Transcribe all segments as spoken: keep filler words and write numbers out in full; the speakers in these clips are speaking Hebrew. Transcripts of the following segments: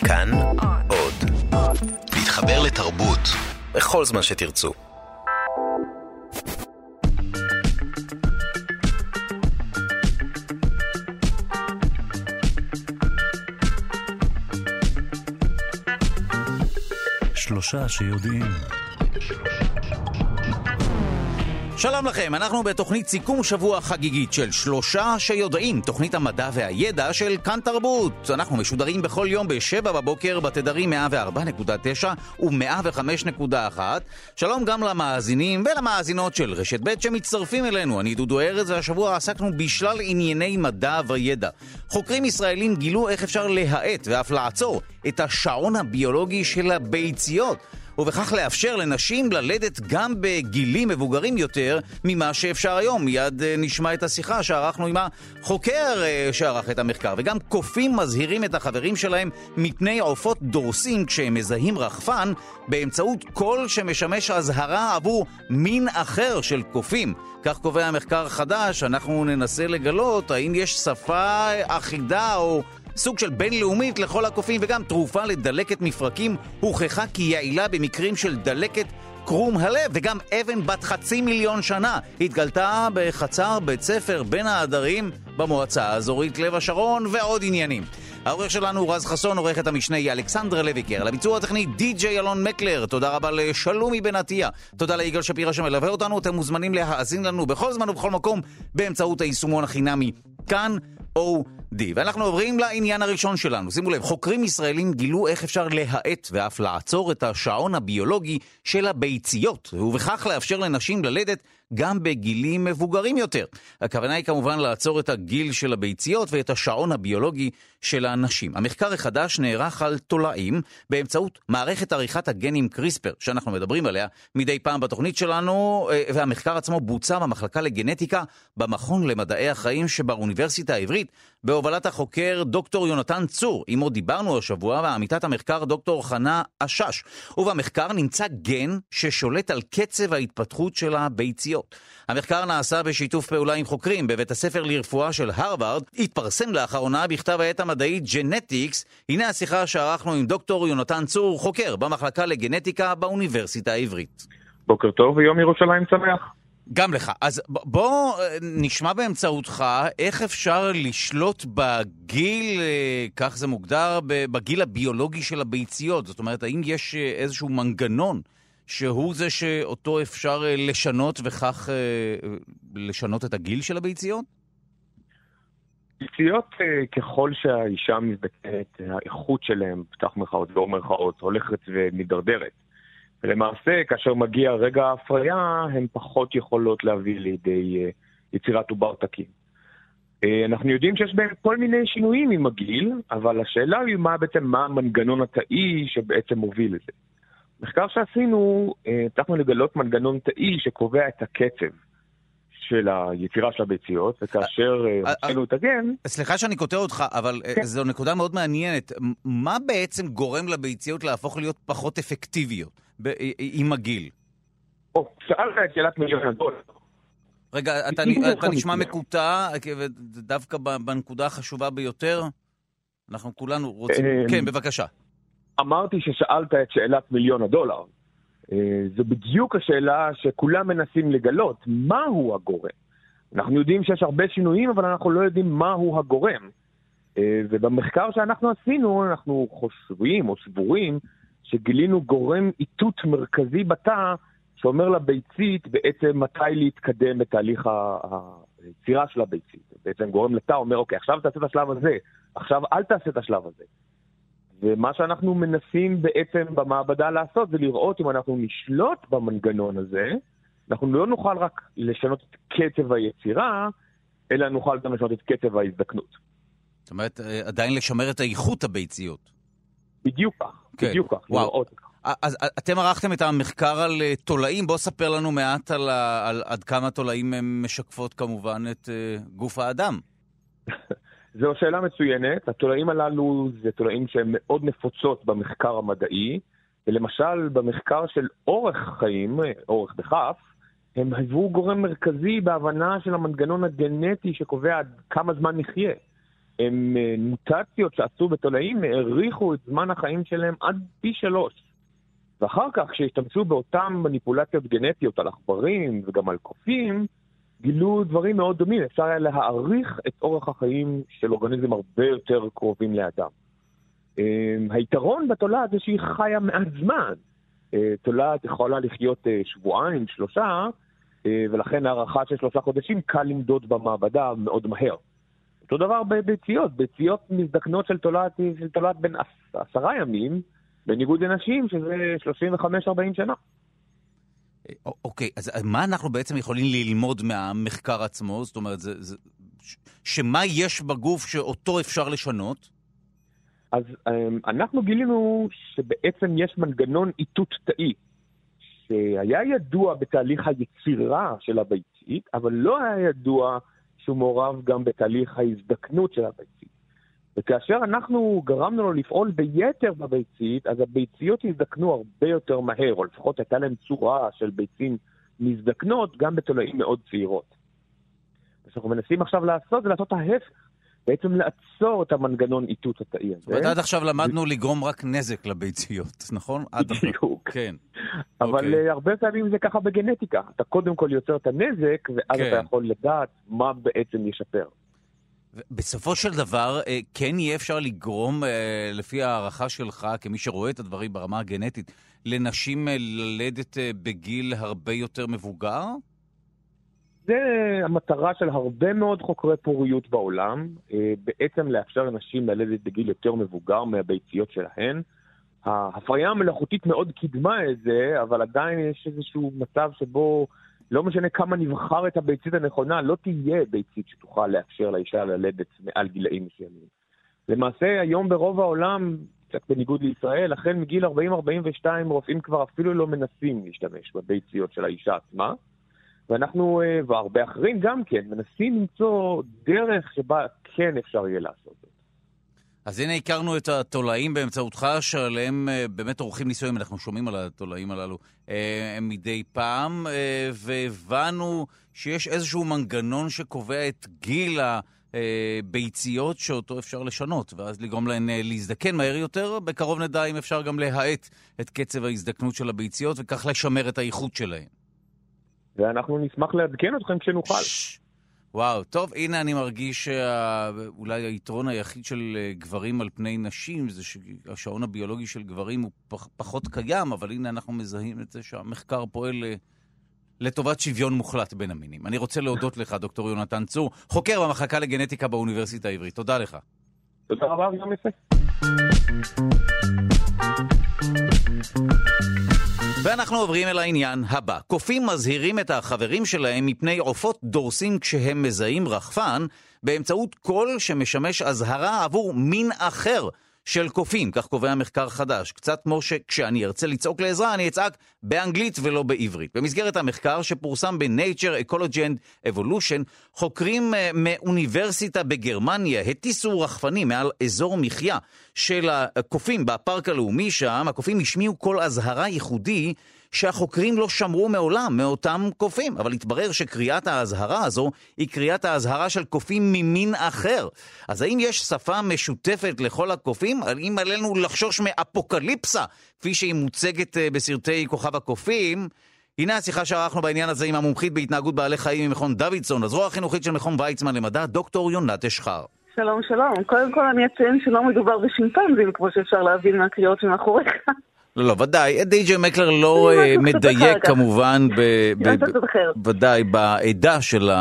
כאן עוד. להתחבר לתרבות בכל זמן שתרצו. שלושה שיודעים. שלום לכם, אנחנו בתוכנית סיכום שבוע חגיגית של שלושה שיודעים, תוכנית המדע והידע של כאן תרבות. אנחנו משודרים בכל יום בשבע בבוקר בתדרים מאה וארבע נקודה תשע ו-מאה וחמש נקודה אחת. שלום גם למאזינים ולמאזינות של רשת ב' שמצטרפים אלינו. אני דודו ארז, והשבוע עסקנו בשלל ענייני מדע וידע. חוקרים ישראלים גילו איך אפשר להאט ואף לעצור את השעון הביולוגי של הביציות, ובכך לאפשר לנשים ללדת גם בגילים מבוגרים יותר ממה שאפשר היום. מיד נשמע את השיחה שערכנו עם החוקר שערך את המחקר. וגם קופים מזהירים את החברים שלהם מפני עופות דורסים כשהם מזהים רחפן באמצעות קול שמשמש הזהרה עבור מין אחר של קופים. כך קובע מחקר חדש. אנחנו ננסה לגלות האם יש שפה אחידה או סוג של בינלאומית לכל הקופים. וגם תרופה לדלקת מפרקים הוכחה כי יעילה במקרים של דלקת קרום הלב. וגם אבן בת חצי מיליון שנה התגלתה בחצר בית ספר בין העדרים במועצה האזורית לב השרון, ועוד עניינים. העורך שלנו רז חסון, עורכת המשנה היא אלכסנדרה לויקר, לביצוע הטכני די-ג'יי אלון מקלר. תודה רבה לשלומי בן עטיה, תודה ליגאל שפירא שמלווה אותנו. אתם מוזמנים להאזין לנו בכל זמן ובכל מקום באמצעות היישומון החינמי כאן אודי. ואנחנו עוברים לעניין הראשון שלנו. שימו לב, חוקרים ישראלים גילו איך אפשר להאט ואף לעצור את השעון הביולוגי של הביציות, ובכך לאפשר לנשים ללדת גם בגילים מבוגרים יותר. הכוונה היא כמובן לעצור את הגיל של הביציות ואת השעון הביולוגי של האנשים. המחקר החדש נערך על תולעים באמצעות מערכת עריכת הגנים קריספר, שאנחנו מדברים עליה מדי פעם בתוכנית שלנו, והמחקר עצמו בוצע במחלקה לגנטיקה במכון למדעי החיים שבאוניברסיטה העברית, בהובלת החוקר דוקטור יונתן צור, עמו דיברנו השבוע, ועמיתת המחקר דוקטור חנה אשש. ובמחקר נמצא גן ששולט על קצב ההתפתחות של הביציות. המחקר נעשה בשיתוף פעולה עם חוקרים בבית הספר לרפואה של הרווארד, התפרסם לאחרונה בכתב העת המדעי ג'נטיקס. הנה השיחה שערכנו עם דוקטור יונתן צור, חוקר במחלקה לגנטיקה באוניברסיטה העברית. בוקר טוב ויום ירושלים שמח. גם לך. אז בוא נשמע באמצעותך איך אפשר לשלוט בגיל, כך זה מוגדר, בגיל הביולוגי של הביציות. זאת אומרת, האם יש איזשהו מנגנון שהוא זה שאותו אפשר לשנות וכך לשנות את הגיל של הביציות? ביציות, ככל שהאישה מזדקנת, האיכות שלהם, פתח מרכאות ואור מרכאות, הולכת ומדרדרת. ולמעשה, כאשר מגיע רגע ההפריה, הן פחות יכולות להביא לידי יצירת עובר תקין. אנחנו יודעים שיש בהם כל מיני שינויים עם הגיל, אבל השאלה היא מה בעצם, מה המנגנון התאי שבעצם מוביל לזה. מחקר שעשינו, הצלחנו לגלות מנגנון תאי שקובע את הקצב של היצירה של הביציות, וכאשר עשינו את הגן... סליחה שאני קוטע אותך, אבל זו נקודה מאוד מעניינת. מה בעצם גורם לביציות להפוך להיות פחות אפקטיביות עם הגיל? או, שאלת את שאלת מיליון הדולר. רגע, אתה נשמע מקוטע, דווקא בנקודה החשובה ביותר, אנחנו כולנו רוצים... כן, בבקשה. אמרתי ששאלת את שאלת מיליון הדולר. זו בדיוק השאלה שכולם מנסים לגלות, מהו הגורם. אנחנו יודעים שיש הרבה שינויים, אבל אנחנו לא יודעים מהו הגורם. ובמחקר שאנחנו עשינו, אנחנו חושבים או סבורים, שגילינו גורם איתות מרכזי בתא, שאומר לביצית בעצם מתי להתקדם בתהליך היצירה של הביצית. בעצם גורם לתא אומר, אוקיי, עכשיו תעשה את השלב הזה, עכשיו אל תעשה את השלב הזה. ומה שאנחנו מנסים בעצם במעבדה לעשות זה לראות אם אנחנו נשלוט במנגנון הזה, אנחנו לא נוכל רק לשנות את קצב היצירה, אלא נוכל גם לשנות את קצב ההזדקנות. זאת אומרת, עדיין לשמר את האיכות הביציות. בדיוק כך, כן. בדיוק כך. וואו. אז אתם ערכתם את המחקר על תולעים, בוא ספר לנו מעט על, על עד כמה תולעים הם משקפות כמובן את גוף האדם. זו שאלה מצוינת. התולעים הללו זה תולעים שהן מאוד נפוצות במחקר המדעי, ולמשל במחקר של אורך חיים, אורך בכף, הם היוו גורם מרכזי בהבנה של המנגנון הגנטי שקובע כמה זמן נחיה. הם מוטציות שעשו בתולעים, העריכו את זמן החיים שלהם עד פי שלוש. ואחר כך, כשהשתמשו באותן מניפולציות גנטיות על עכברים וגם על קופים, גילו דברים מאוד דומים. אפשר היה להעריך את אורח החיים של אורגניזם הרבה יותר קרובים לאדם. היתרון בתולעת זה שהיא חיה מעט זמן. תולעת יכולה לחיות שבועיים, שלושה, ולכן הערכה של שלושה חודשים קל למדוד במעבדה מאוד מהר. אותו דבר בביציות. ביציות מזדקנות של תולעת, של תולעת בין עשרה ימים, בניגוד לנשים שזה שלושים וחמש ארבעים שנה. אוקיי, אז מה אנחנו בעצם יכולים ללמוד מהמחקר עצמו? זאת אומרת, זה, זה, שמה יש בגוף שאותו אפשר לשנות? אז אנחנו גילינו שבעצם יש מנגנון איתות תאי, שהיה ידוע בתהליך היצירה של הביצית, אבל לא היה ידוע שהוא מעורב גם בתהליך ההזדקנות של הביצית. וכאשר אנחנו גרמנו לו לפעול ביתר בביצית, אז הביציות הזדקנו הרבה יותר מהר, או לפחות הייתה להם צורה של ביצים מזדקנות, גם בתולעים מאוד צעירות. אנחנו מנסים עכשיו לעשות, זה לעשות ההפך, בעצם לעצור את המנגנון איתות התאי הזה. ועד עכשיו למדנו לגרום רק נזק לביציות, נכון? בדיוק. כן. אבל הרבה פעמים זה ככה בגנטיקה. אתה קודם כל יוצר את הנזק, ואז אתה יכול לדעת מה בעצם ישפר. בסופו של דבר, כן יהיה אפשר לגרום, לפי הערכה שלך, כמי שרואה את הדברים ברמה הגנטית, לנשים ללדת בגיל הרבה יותר מבוגר? זה המטרה של הרבה מאוד חוקרי פוריות בעולם, בעצם לאפשר לנשים ללדת בגיל יותר מבוגר מהביציות שלהן. ההפריה המלאכותית מאוד קידמה את זה, אבל עדיין יש איזשהו מצב שבו לא משנה כמה נבחר את הביצית הנכונה, לא תהיה ביצית שתוכל לאפשר לאישה ללדת מעל גילאים מסוימים. למעשה, היום ברוב העולם, קצת בניגוד לישראל, החל מגיל ארבעים ארבעים ושתיים רופאים כבר אפילו לא מנסים להשתמש בביציות של האישה עצמה, ואנחנו, והרבה אחרים גם כן, מנסים למצוא דרך שבה כן אפשר יהיה לעשות זאת. אז הנה הכרנו את התולעים באמצעותך, שעליהם באמת עורכים ניסויים, אנחנו שומעים על התולעים הללו מדי פעם, והבנו שיש איזשהו מנגנון שקובע את גיל הביציות שאותו אפשר לשנות, ואז לגרום להן להזדקן מהר יותר. בקרוב נדע אם אפשר גם להאט את קצב ההזדקנות של הביציות, וכך לשמר את האיכות שלהן. ואנחנו נשמח לעדכן אתכם כשנוכל. וואו, טוב, הנה אני מרגיש שאולי היתרון היחיד של גברים על פני נשים זה שהשעון הביולוגי של גברים הוא פח, פחות קיים, אבל הנה אנחנו מזהים את זה שהמחקר פועל לטובת שוויון מוחלט בין המינים. אני רוצה להודות לך, דוקטור יונתן צור, חוקר במחלקה לגנטיקה באוניברסיטה העברית. תודה לך. תודה רבה, גם יפה. ואנחנו עוברים אל העניין הבא. קופים מזהירים את החברים שלהם מפני עופות דורסים כשהם מזהים רחפן, באמצעות קול שמשמש אזהרה עבור מין אחר של קופים, כך קובע מחקר חדש. קצת כמו שכשאני ארצה לצעוק לעזרה, אני אצעק באנגלית ולא בעברית. במסגרת המחקר שפורסם ב-Nature Ecology and Evolution, חוקרים מאוניברסיטה בגרמניה הטיסו רחפנים מעל אזור מחיה של הקופים בפארק הלאומי שם. הקופים השמיעו קול אזהרה ייחודי שהחוקרים לא שמרו מעולם מאותם קופים, אבל התברר שקריאת האזהרה הזו היא קריאת האזהרה של קופים ממין אחר. אז האם יש שפה משותפת לכל הקופים? האם עלינו לחשוש מאפוקליפסה, כפי שהיא מוצגת בסרטי כוכב הקופים? הנה השיחה שערכנו בעניין הזה עם המומחית בהתנהגות בעלי חיים ממכון דוידסון, הזרוע החינוכית של מכון ויצמן למדע, דוקטור יונת אשחר. שלום, שלום. קודם כל אני אציין שלא מדובר בשימפנזים, כמו שאפשר להבין מהקריאות שמאחוריך. לא, לא, ודאי. די.ג'יי מקלר לא מדייק כמובן, ודאי, בעדה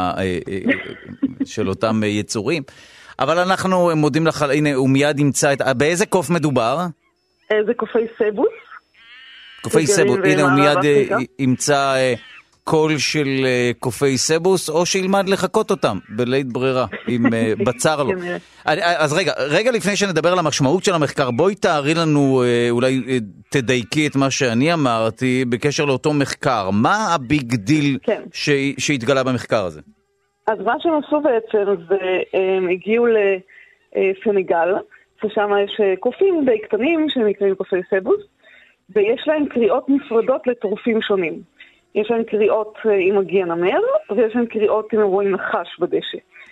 של אותם יצורים. אבל אנחנו מודים לך, הנה, הוא מיד ימצא את... באיזה קוף מדובר? זה קופי סבוס. קופי סבוס, הנה, הוא מיד ימצא קול של קופי סבוס, או שילמד לחכות אותם, בלית ברירה, אם בצר לו. אז רגע, רגע לפני שנדבר על המשמעות של המחקר, בואי תארי לנו, אולי תדייקי את מה שאני אמרתי, בקשר לאותו מחקר. מה הביג דיל שהתגלה במחקר הזה? אז מה שהם עשו בעצם, זה הם הגיעו לסנגל, ששם יש קופים די קטנים, שנקראים קופי סבוס, ויש להם קריאות נפרדות לטורפים שונים. יש להם קריאות עם מגיע נמר, ויש להם קריאות עם רואים נחש בדשא.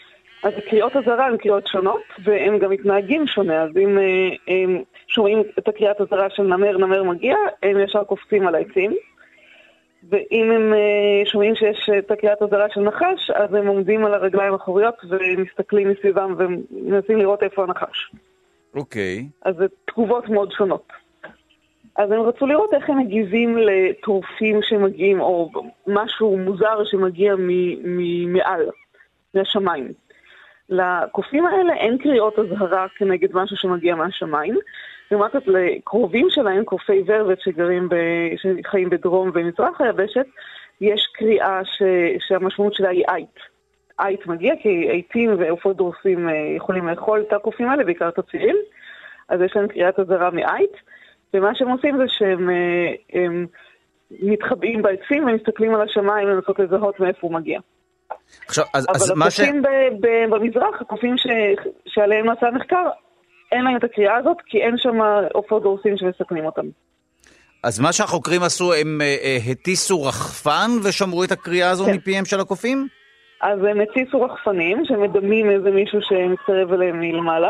אז קריאות הזרה הן קריאות שונות, והם גם מתנהגים שונה. אז אם הם שומעים את הקריאת הזרה של נמר, נמר מגיע, הם ישר קופצים על העצים. ואם הם שומעים שיש את הקריאת הזרה של נחש, אז הם עומדים על הרגליים האחוריות ומסתכלים מסביבם ומנסים לראות איפה הנחש. אוקיי. אז זה תגובות מאוד שונות. אז הם רצו לראות איך הם מגיבים לטורפים שמגיעים, או משהו מוזר שמגיע מעל, מהשמיים. לקופים האלה אין קריאות הזהרה כנגד משהו שמגיע מהשמיים. לעומת זאת, לקרובים שלהם, קופי ורבט שגרים ב... שחיים בדרום ומזרח היבשת, יש קריאה ש... שהמשמעות שלה היא אית. אית מגיע כי עיתים ועופות דורסים יכולים לאכול את הקופים האלה, בעיקר את הצעירים. אז יש להם קריאת הזרה מאית, ומה שהם עושים זה שהם הם מתחבאים בעצים ומסתכלים על השמיים לנסות לזהות מאיפה הוא מגיע. עכשיו, אז, אבל אז הקופים ש... ב... ב... במזרח, הקופים ש... שעליהם נעשה מחקר, אין להם את הקריאה הזאת, כי אין שם עופות דורסים שמסכנים אותם. אז מה שהחוקרים עשו, הם אה, הטיסו רחפן ושמרו את הקריאה הזו כן. מפיהם של הקופים? אז הם הטיסו רחפנים שמדמים איזה מישהו שמתקרב אליהם מלמעלה.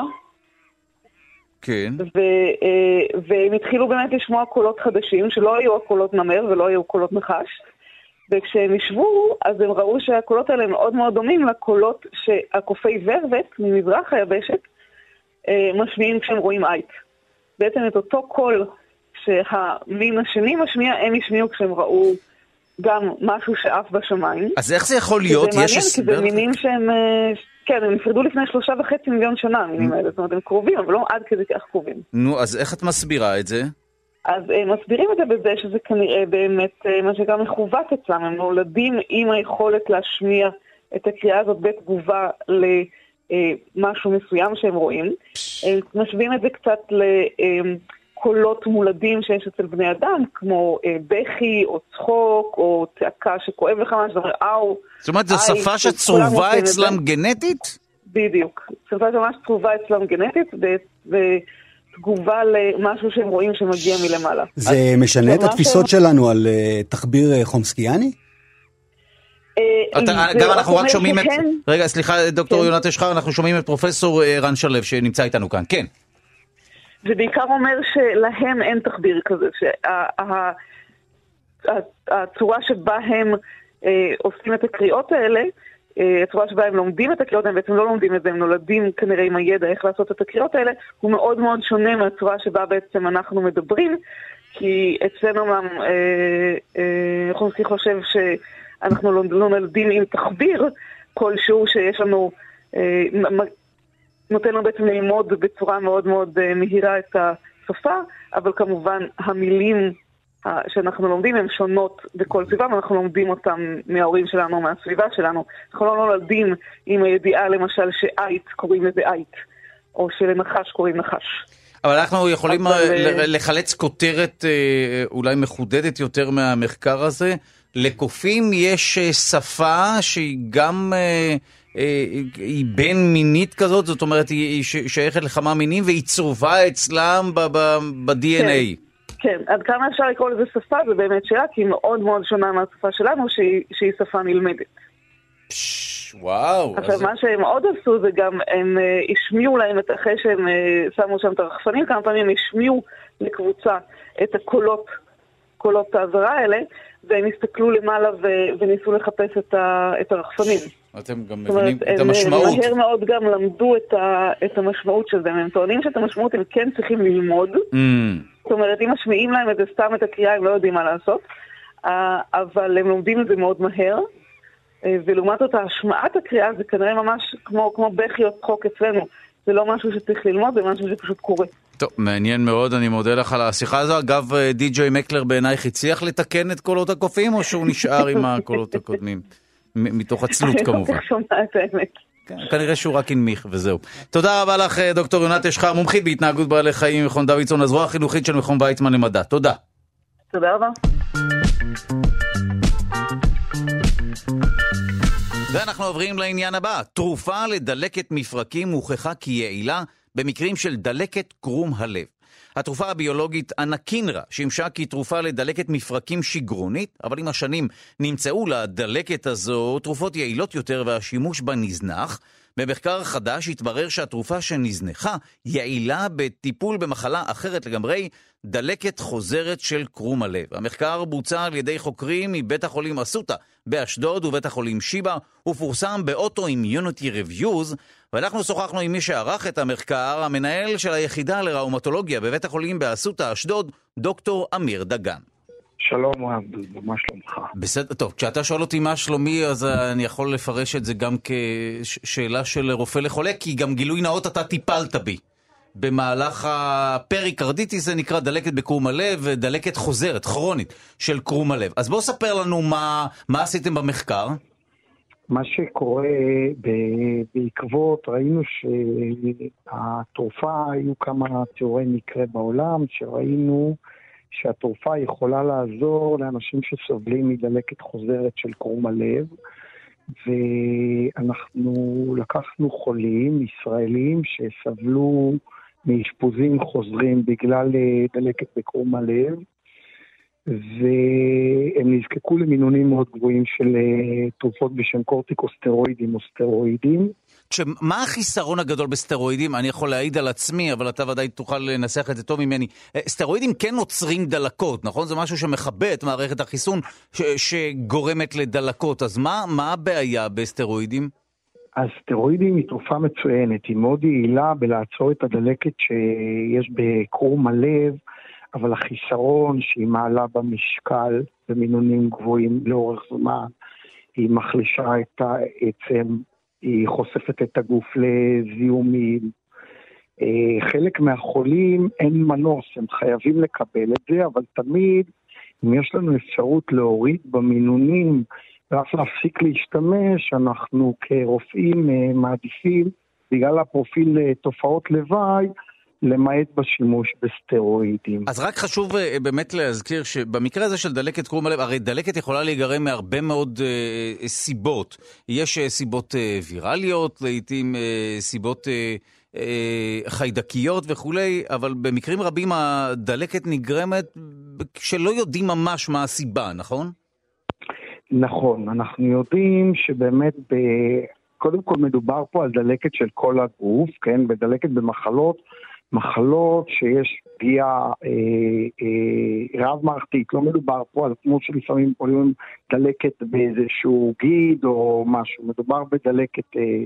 כן. ו, אה, והם התחילו באמת לשמוע קולות חדשים, שלא היו הקולות נמר ולא היו קולות נחש. וכשהם ישבו, אז הם ראו שהקולות האלה מאוד מאוד דומים לקולות שהקופי ורבט ממזרח היבשת, משמיעים כשהם רואים אית. בעצם את אותו קול שהמין השני משמיע, הם ישמיעו כשהם ראו גם משהו שאף בשמיים. אז איך זה יכול להיות? זה מעניין, כי זה מינים שהם, כן, הם נפרדו לפני שלושה וחצי מיליון שנה, המינים האלה. זאת אומרת, הם קרובים, אבל לא עד כדי כך קרובים. נו, אז איך את מסבירה את זה? אז הם מסבירים את זה בזה שזה כנראה באמת מה שגם מכוות אצלם. הם נולדים עם היכולת להשמיע את הקריאה הזאת בתגובה ל... משהו מסוים שהם רואים. הם משווים את זה קצת לקולות מולדים שיש אצל בני אדם, כמו בכי או צחוק או צעקה שכואב לך משהו, זאת אומרת, אאו. זאת אומרת, זו שפה שצרובה אצלם גנטית? בדיוק. שפה שממש צרובה אצלם גנטית, בתגובה למשהו שהם רואים שמגיע מלמעלה. זה משנה את התפיסות שלנו על תחביר חומסקיאני? גם אנחנו רק שומעים את... רגע, סליחה, דוקטור יונת אשחר, אנחנו שומעים את פרופסור רן שלו שנמצא איתנו כאן. כן. זה בעיקר אומר שלהם אין תחביר כזה, שהצורה שבה הם עושים את הקריאות האלה, הצורה שבה הם לומדים את הקריאות, הם בעצם לא לומדים את זה, הם נולדים כנראה עם הידע איך לעשות את הקריאות האלה, הוא מאוד מאוד שונה מהצורה שבה בעצם אנחנו מדברים, כי אצלנו חומסקי חושב ש... אנחנו לא נולדים עם תחביר כלשהו שיש לנו, אה, נותן לנו בעצם ללמוד בצורה מאוד מאוד אה, מהירה את השפה, אבל כמובן המילים אה, שאנחנו לומדים הן שונות בכל סביבה, ואנחנו לומדים אותם מההורים שלנו, מהסביבה שלנו. אנחנו לא נולדים עם הידיעה למשל שאית קוראים לזה אית, או שלנחש קוראים נחש. אבל אנחנו יכולים אבל... לחלץ כותרת אה, אולי מחודדת יותר מהמחקר הזה, לקופים יש שפה שהיא גם אה, אה, היא בין מינית כזאת, זאת אומרת היא שייכת לכמה מינים והיא צרובה אצלם ב-די אן איי. כן, כן, עד כמה אפשר לקרוא לזה שפה, זה באמת שאלה, כי היא מאוד מאוד שונה מהשפה שלנו שהיא, שהיא שפה נלמדת. פש, וואו. עכשיו אז... מה שהם עוד עשו זה גם, הם uh, השמיעו להם, את, אחרי שהם uh, שמו שם את הרחפנים, כמה פעמים הם השמיעו לקבוצה את הקולות, קולות העזרה האלה, והם הסתכלו למעלה ו- וניסו לחפש את, ה- את הרחפנים. אתם גם מבינים את המשמעות. הם מהר מאוד גם למדו את, ה- את המשמעות של זה. הם טוענים שאת המשמעות הם כן צריכים ללמוד. Mm. זאת אומרת, אם משמיעים להם את זה סתם את הקריאה, הם לא יודעים מה לעשות. Uh, אבל הם לומדים את זה מאוד מהר. Uh, ולעומת זאת, השמעת הקריאה זה כנראה ממש כמו, כמו בכי או צחוק אצלנו. זה לא משהו שצריך ללמוד, זה משהו שפשוט קורה. טוב, מעניין מאוד, אני מודה לך על השיחה הזו. אגב, די-ג'יי מקלר בעינייך הצליח לתקן את קולות הקופים, או שהוא נשאר עם הקולות הקודמים? מתוך עצלות כמובן. אני לא שומע את האמת. כנראה שהוא רק הנמיך וזהו. תודה רבה לך, דוקטור יונת אשחר, מומחית בהתנהגות בעלי חיים ממכון דוידסון, הזרוע החינוכית של מכון ויצמן למדע. תודה. תודה רבה. ואנחנו עוברים לעניין הבא. תרופה לדלקת מפרקים הוכחה כיעילה במקרים של דלקת קרום הלב. התרופה הביולוגית אנקינרה שימשה כתרופה לדלקת מפרקים שגרונית, אבל עם השנים נמצאו לדלקת הזו תרופות יעילות יותר והשימוש בה נזנח, במחקר חדש התברר שהתרופה שנזנחה יעילה בטיפול במחלה אחרת לגמרי, דלקת חוזרת של קרום הלב. המחקר בוצע על ידי חוקרים מבית החולים אסותא באשדוד ובית החולים שיבא, ופורסם באוטו-אימיוניטי ריוויוז, ואנחנו שוחחנו עם מי שערך את המחקר, המנהל של היחידה לראומטולוגיה בבית החולים באסותא אשדוד, דוקטור אמיר דגן. שלום עבדול, מה שלומך? בסדר, טוב, כשאתה שואל אותי מה שלומי, אז אני יכול לפרש את זה גם כשאלה של רופא לחולה, כי גם גילוי נאות אתה טיפלת בי. במהלך הפריקרדיטיס זה נקרא דלקת בקרום הלב, דלקת חוזרת, כרונית, של קרום הלב. אז בואו ספר לנו מה, מה עשיתם במחקר. מה שקורה בעקבות, ראינו שהתרופה, היו כמה תיאורי מקרה בעולם, שראינו שהתרופה יכולה לעזור לאנשים שסובלים מדלקת חוזרת של קרום הלב, ואנחנו לקחנו חולים ישראלים שסבלו מאשפוזים חוזרים בגלל דלקת בקרום הלב, והם נזקקו למינונים מאוד גבוהים של תרופות בשם קורטיקוסטרואידים או סטרואידים. מה החיסרון הגדול בסטרואידים? אני יכול להעיד על עצמי, אבל אתה ודאי תוכל לנסח את זה טוב ממני. סטרואידים כן נוצרים דלקות, נכון? זה משהו שמכבה את מערכת החיסון ש- שגורמת לדלקות. אז מה, מה הבעיה בסטרואידים? הסטרואידים היא תרופה מצוינת, היא מאוד יעילה בלעצור את הדלקת שיש בקרום הלב, אבל החיסרון שהיא מעלה במשקל במינונים גבוהים לאורך זמן, היא מחלישה את העצם, היא חושפת את הגוף לזיהומים. חלק מהחולים אין מנוס, הם חייבים לקבל את זה, אבל תמיד אם יש לנו אפשרות להוריד במינונים ואף להפסיק להשתמש, אנחנו כרופאים מעדיפים, בגלל הפרופיל תופעות לוואי, למעט בשימוש בסטרואידים. אז רק חשוב באמת להזכיר שבמקרה הזה של דלקת קרום הלב, הרי דלקת יכולה להיגרם מהרבה מאוד uh, סיבות. יש uh, סיבות uh, וירליות, לעתים uh, סיבות uh, uh, חיידקיות וכולי, אבל במקרים רבים הדלקת נגרמת שלא יודעים ממש מה הסיבה, נכון? נכון, אנחנו יודעים שבאמת ב... קודם כל מדובר פה על דלקת של כל הגוף, כן? בדלקת במחלות, מחלות שיש פגיעה אה, אה, רב מערכתית, לא מדובר פה על כמו שלפעמים פועלים דלקת באיזשהו גיד או משהו, מדובר בדלקת אה,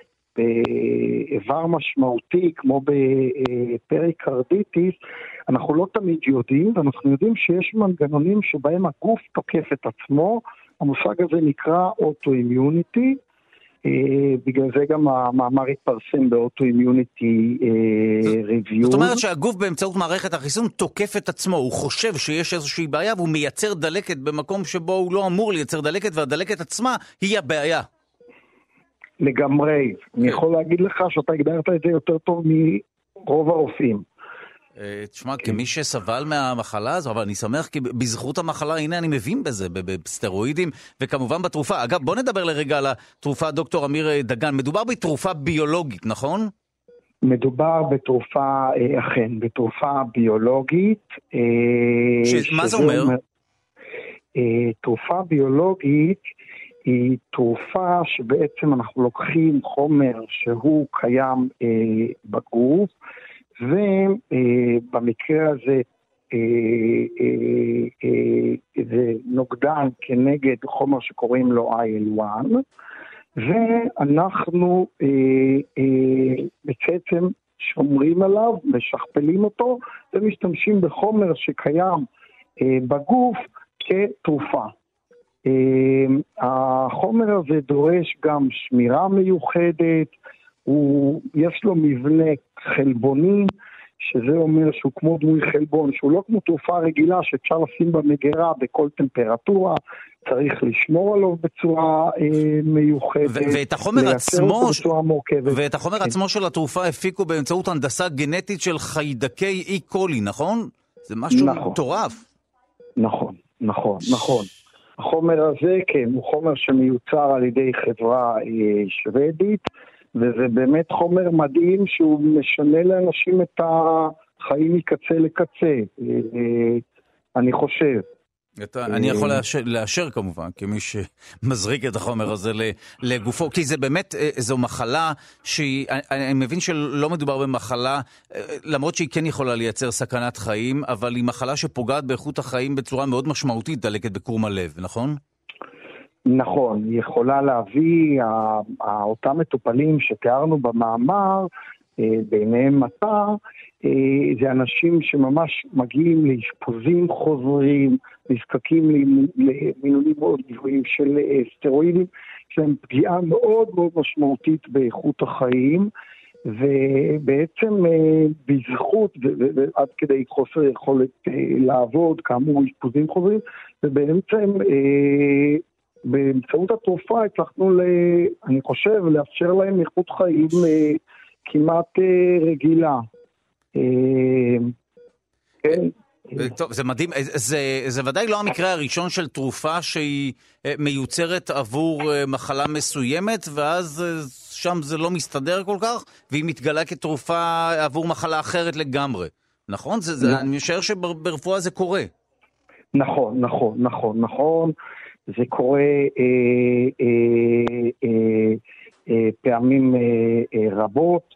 באיבר משמעותי כמו בפריקרדיטיס, אנחנו לא תמיד יודעים, ואנחנו יודעים שיש מנגנונים שבהם הגוף תוקף את עצמו, המושג הזה נקרא אוטו-אימיוניטי, בגלל זה גם המאמר התפרסם באוטו-אימיוניטי ריוויוז. זאת אומרת שהגוף באמצעות מערכת החיסון תוקף את עצמו, הוא חושב שיש איזושהי בעיה והוא מייצר דלקת במקום שבו הוא לא אמור לייצר דלקת, והדלקת עצמה היא הבעיה. לגמרי. אני יכול להגיד לך שאתה הגדרת את זה יותר טוב מרוב הרופאים. תשמע, כמי שסבל מהמחלה הזו, אבל אני שמח כי בזכות המחלה, הנה אני מבין בזה, בסטרואידים, וכמובן בתרופה. אגב, בוא נדבר לרגע על התרופה, דוקטור אמיר דגן. מדובר בתרופה ביולוגית, נכון? מדובר בתרופה, אכן, בתרופה ביולוגית. ש... מה זה אומר? אומר? תרופה ביולוגית היא תרופה שבעצם אנחנו לוקחים חומר שהוא קיים בגוף, ובמקרה הזה זה נוגדן כנגד חומר שקוראים לו איי אל וואן, ואנחנו בעצם שומרים עליו, משכפלים אותו, ומשתמשים בחומר שקיים בגוף כתרופה. החומר הזה דורש גם שמירה מיוחדת, הוא, יש לו מבנה חלבוני, שזה אומר שהוא כמו דמוי חלבון, שהוא לא כמו תרופה רגילה שאפשר לשים במגירה בכל טמפרטורה, צריך לשמור עליו בצורה אה, מיוחדת, ואת החומר עצמו, בצורה מורכבת. ואת החומר כן. עצמו של התרופה הפיקו באמצעות הנדסה גנטית של חיידקי אי קולי, נכון? זה משהו נכון. מטורף. נכון, נכון, נכון. החומר הזה, כן, הוא חומר שמיוצר על ידי חברה אה, שוודית, וזה באמת חומר מדהים שהוא משנה לאנשים את החיים מקצה לקצה, אני חושב. אני יכול לאשר כמובן, כמי שמזריק את החומר הזה לגופו, כי זה באמת, זו מחלה שאני מבין שלא מדובר במחלה, למרות שהיא כן יכולה לייצר סכנת חיים, אבל היא מחלה שפוגעת באיכות החיים בצורה מאוד משמעותית, דלקת בקרום הלב, נכון? נכון, היא יכולה להביא, אותם מטופלים שתיארנו במאמר, ביניהם מטר, זה אנשים שממש מגיעים לאשפוזים חוזרים, נזקקים למינונים מאוד גבוהים של סטרואידים, שהם פגיעה מאוד מאוד משמעותית באיכות החיים, ובעצם בזכות ועד כדי חוסר יכולת לעבוד, כאמור אשפוזים חוזרים, ובעצם באמצעות התרופה הצלחנו, אני חושב, לאפשר להם איכות חיים כמעט רגילה. טוב, זה מדהים. זה, זה ודאי לא המקרה הראשון של תרופה שהיא מיוצרת עבור מחלה מסוימת, ואז שם זה לא מסתדר כל כך, והיא מתגלה כתרופה עבור מחלה אחרת לגמרי. נכון? זה, זה, אני משער שברפואה זה קורה. נכון, נכון, נכון, נכון. זה קורה אה, אה, אה, אה, פעמים אה, אה, רבות,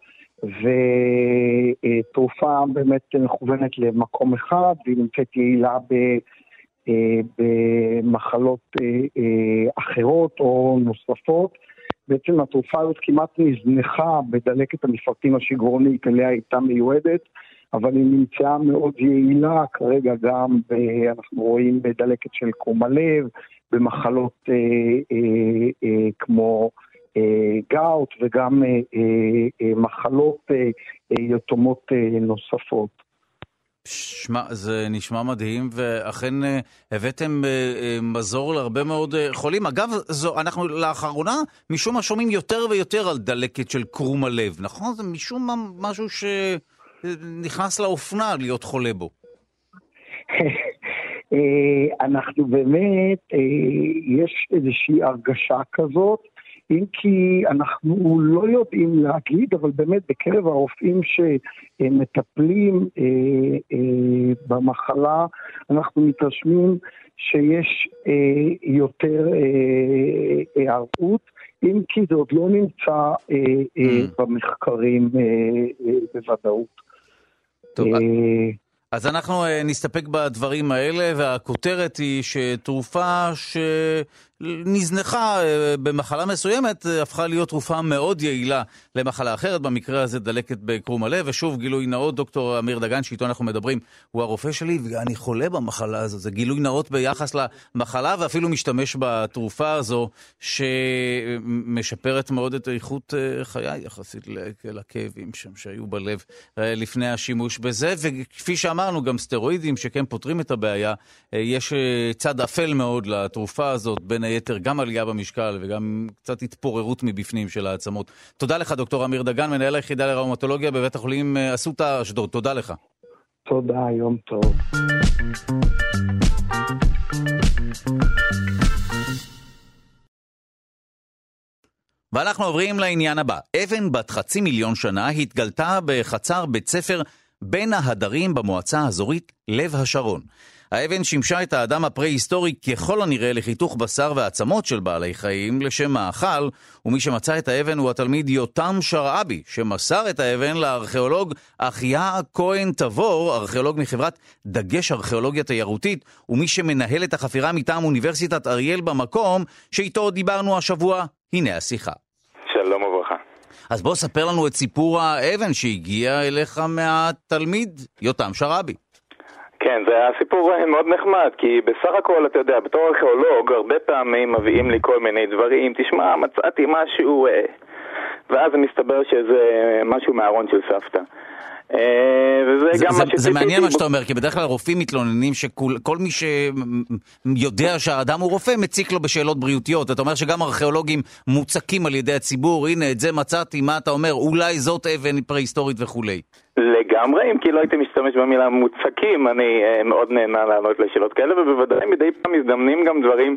ותרופה באמת מכוונת למקום אחד, והיא נמצאת יעילה ב, אה, במחלות אה, אה, אחרות או נוספות. בעצם התרופה הזאת כמעט נזנחה בדלקת המפרקים השגרונית, אליה הייתה מיועדת, אבל היא נמצאה מאוד יעילה, כרגע גם ב, אנחנו רואים בדלקת של קרום הלב, במחלות אה, אה, אה, כמו אה, גאוט, וגם אה, אה, מחלות אה, אה, יתומות אה, נוספות. שמה, זה נשמע מדהים, ואכן אה, הבאתם אה, אה, מזור להרבה מאוד אה, חולים. אגב, זו, אנחנו לאחרונה משום מה שומעים יותר ויותר על דלקת של קרום הלב, נכון? זה משום מה משהו שנכנס לאופנה להיות חולה בו. אנחנו באמת, יש איזושהי הרגשה כזאת, אם כי אנחנו לא יודעים להגיד, אבל באמת בקרב הרופאים שמטפלים במחלה, אנחנו מתרשמים שיש יותר הערכות, אם כי זה עוד לא נמצא במחקרים בוודאות. טוב, אז אנחנו נסתפק בדברים האלה, והכותרת היא שתרופה שנזנחה במחלה מסוימת הפכה להיות תרופה מאוד יעילה למחלה אחרת, במקרה הזה דלקת בקרום הלב. ושוב גילוי נאות, דוקטור אמיר דגן שאיתו אנחנו מדברים, הוא הרופא שלי ואני חולה במחלה הזו. זה גילוי נאות ביחס למחלה, ואפילו משתמש בתרופה הזו שמשפרת מאוד את איכות חיי יחסית לכאבים שם שהיו בלב לפני השימוש בזה. וכפי שאמרנו, גם סטרואידים שכן פותרים את הבעיה. יש צד אפל מאוד לתרופה הזאת, בין היתר גם עלייה במשקל וגם קצת התפוררות מבפנים של העצמות. תודה לך דוקטור אמיר דגן, מנהל היחידה לראומטולוגיה בבית החולים אסותא אשדוד. תודה לך. תודה, יום טוב. ואנחנו עוברים לעניין הבא. אבן בת חצי מיליון שנה התגלתה בחצר בית ספר בין ההדרים במועצה האזורית לב השרון. האבן שימשה את האדם הפרה-היסטורי ככל הנראה לחיתוך בשר ועצמות של בעלי חיים לשם מאכל, ומי שמצא את האבן הוא התלמיד יותם שרעבי, שמסר את האבן לארכיאולוג אחיה כהן תבור, ארכיאולוג מחברת דגש ארכיאולוגיה תיירותית, ומי שמנהל את החפירה מטעם אוניברסיטת אריאל במקום, שאיתו דיברנו השבוע. הנה השיחה. שלום וברכה. אז בוא ספר לנו את סיפור האבן שהגיע אליך מהתלמיד יותם שרעבי. כן, זה היה סיפור מאוד נחמד, כי בסך הכל, אתה יודע, בתור ארכיאולוג, הרבה פעמים מביאים לי כל מיני דברים, תשמע, מצאתי משהו, ואז זה מסתבר שזה משהו מהארון של סבתא. וזה גם מה שציפיתי. זה מעניין מה שאתה אומר, כי בדרך כלל רופאים מתלוננים שכל מי שיודע שהאדם הוא רופא מציק לו בשאלות בריאותיות. אתה אומר שגם ארכיאולוגים מוצקים על ידי הציבור, הנה את זה מצאתי, מה אתה אומר, אולי זאת אבן פרה-היסטורית וכולי. לגמרי, אם כי לא הייתי משתמש במילה מוצקים, אני מאוד נהנה לענות לשאלות כאלה, ובוודאי מדי פעם מזדמנים גם דברים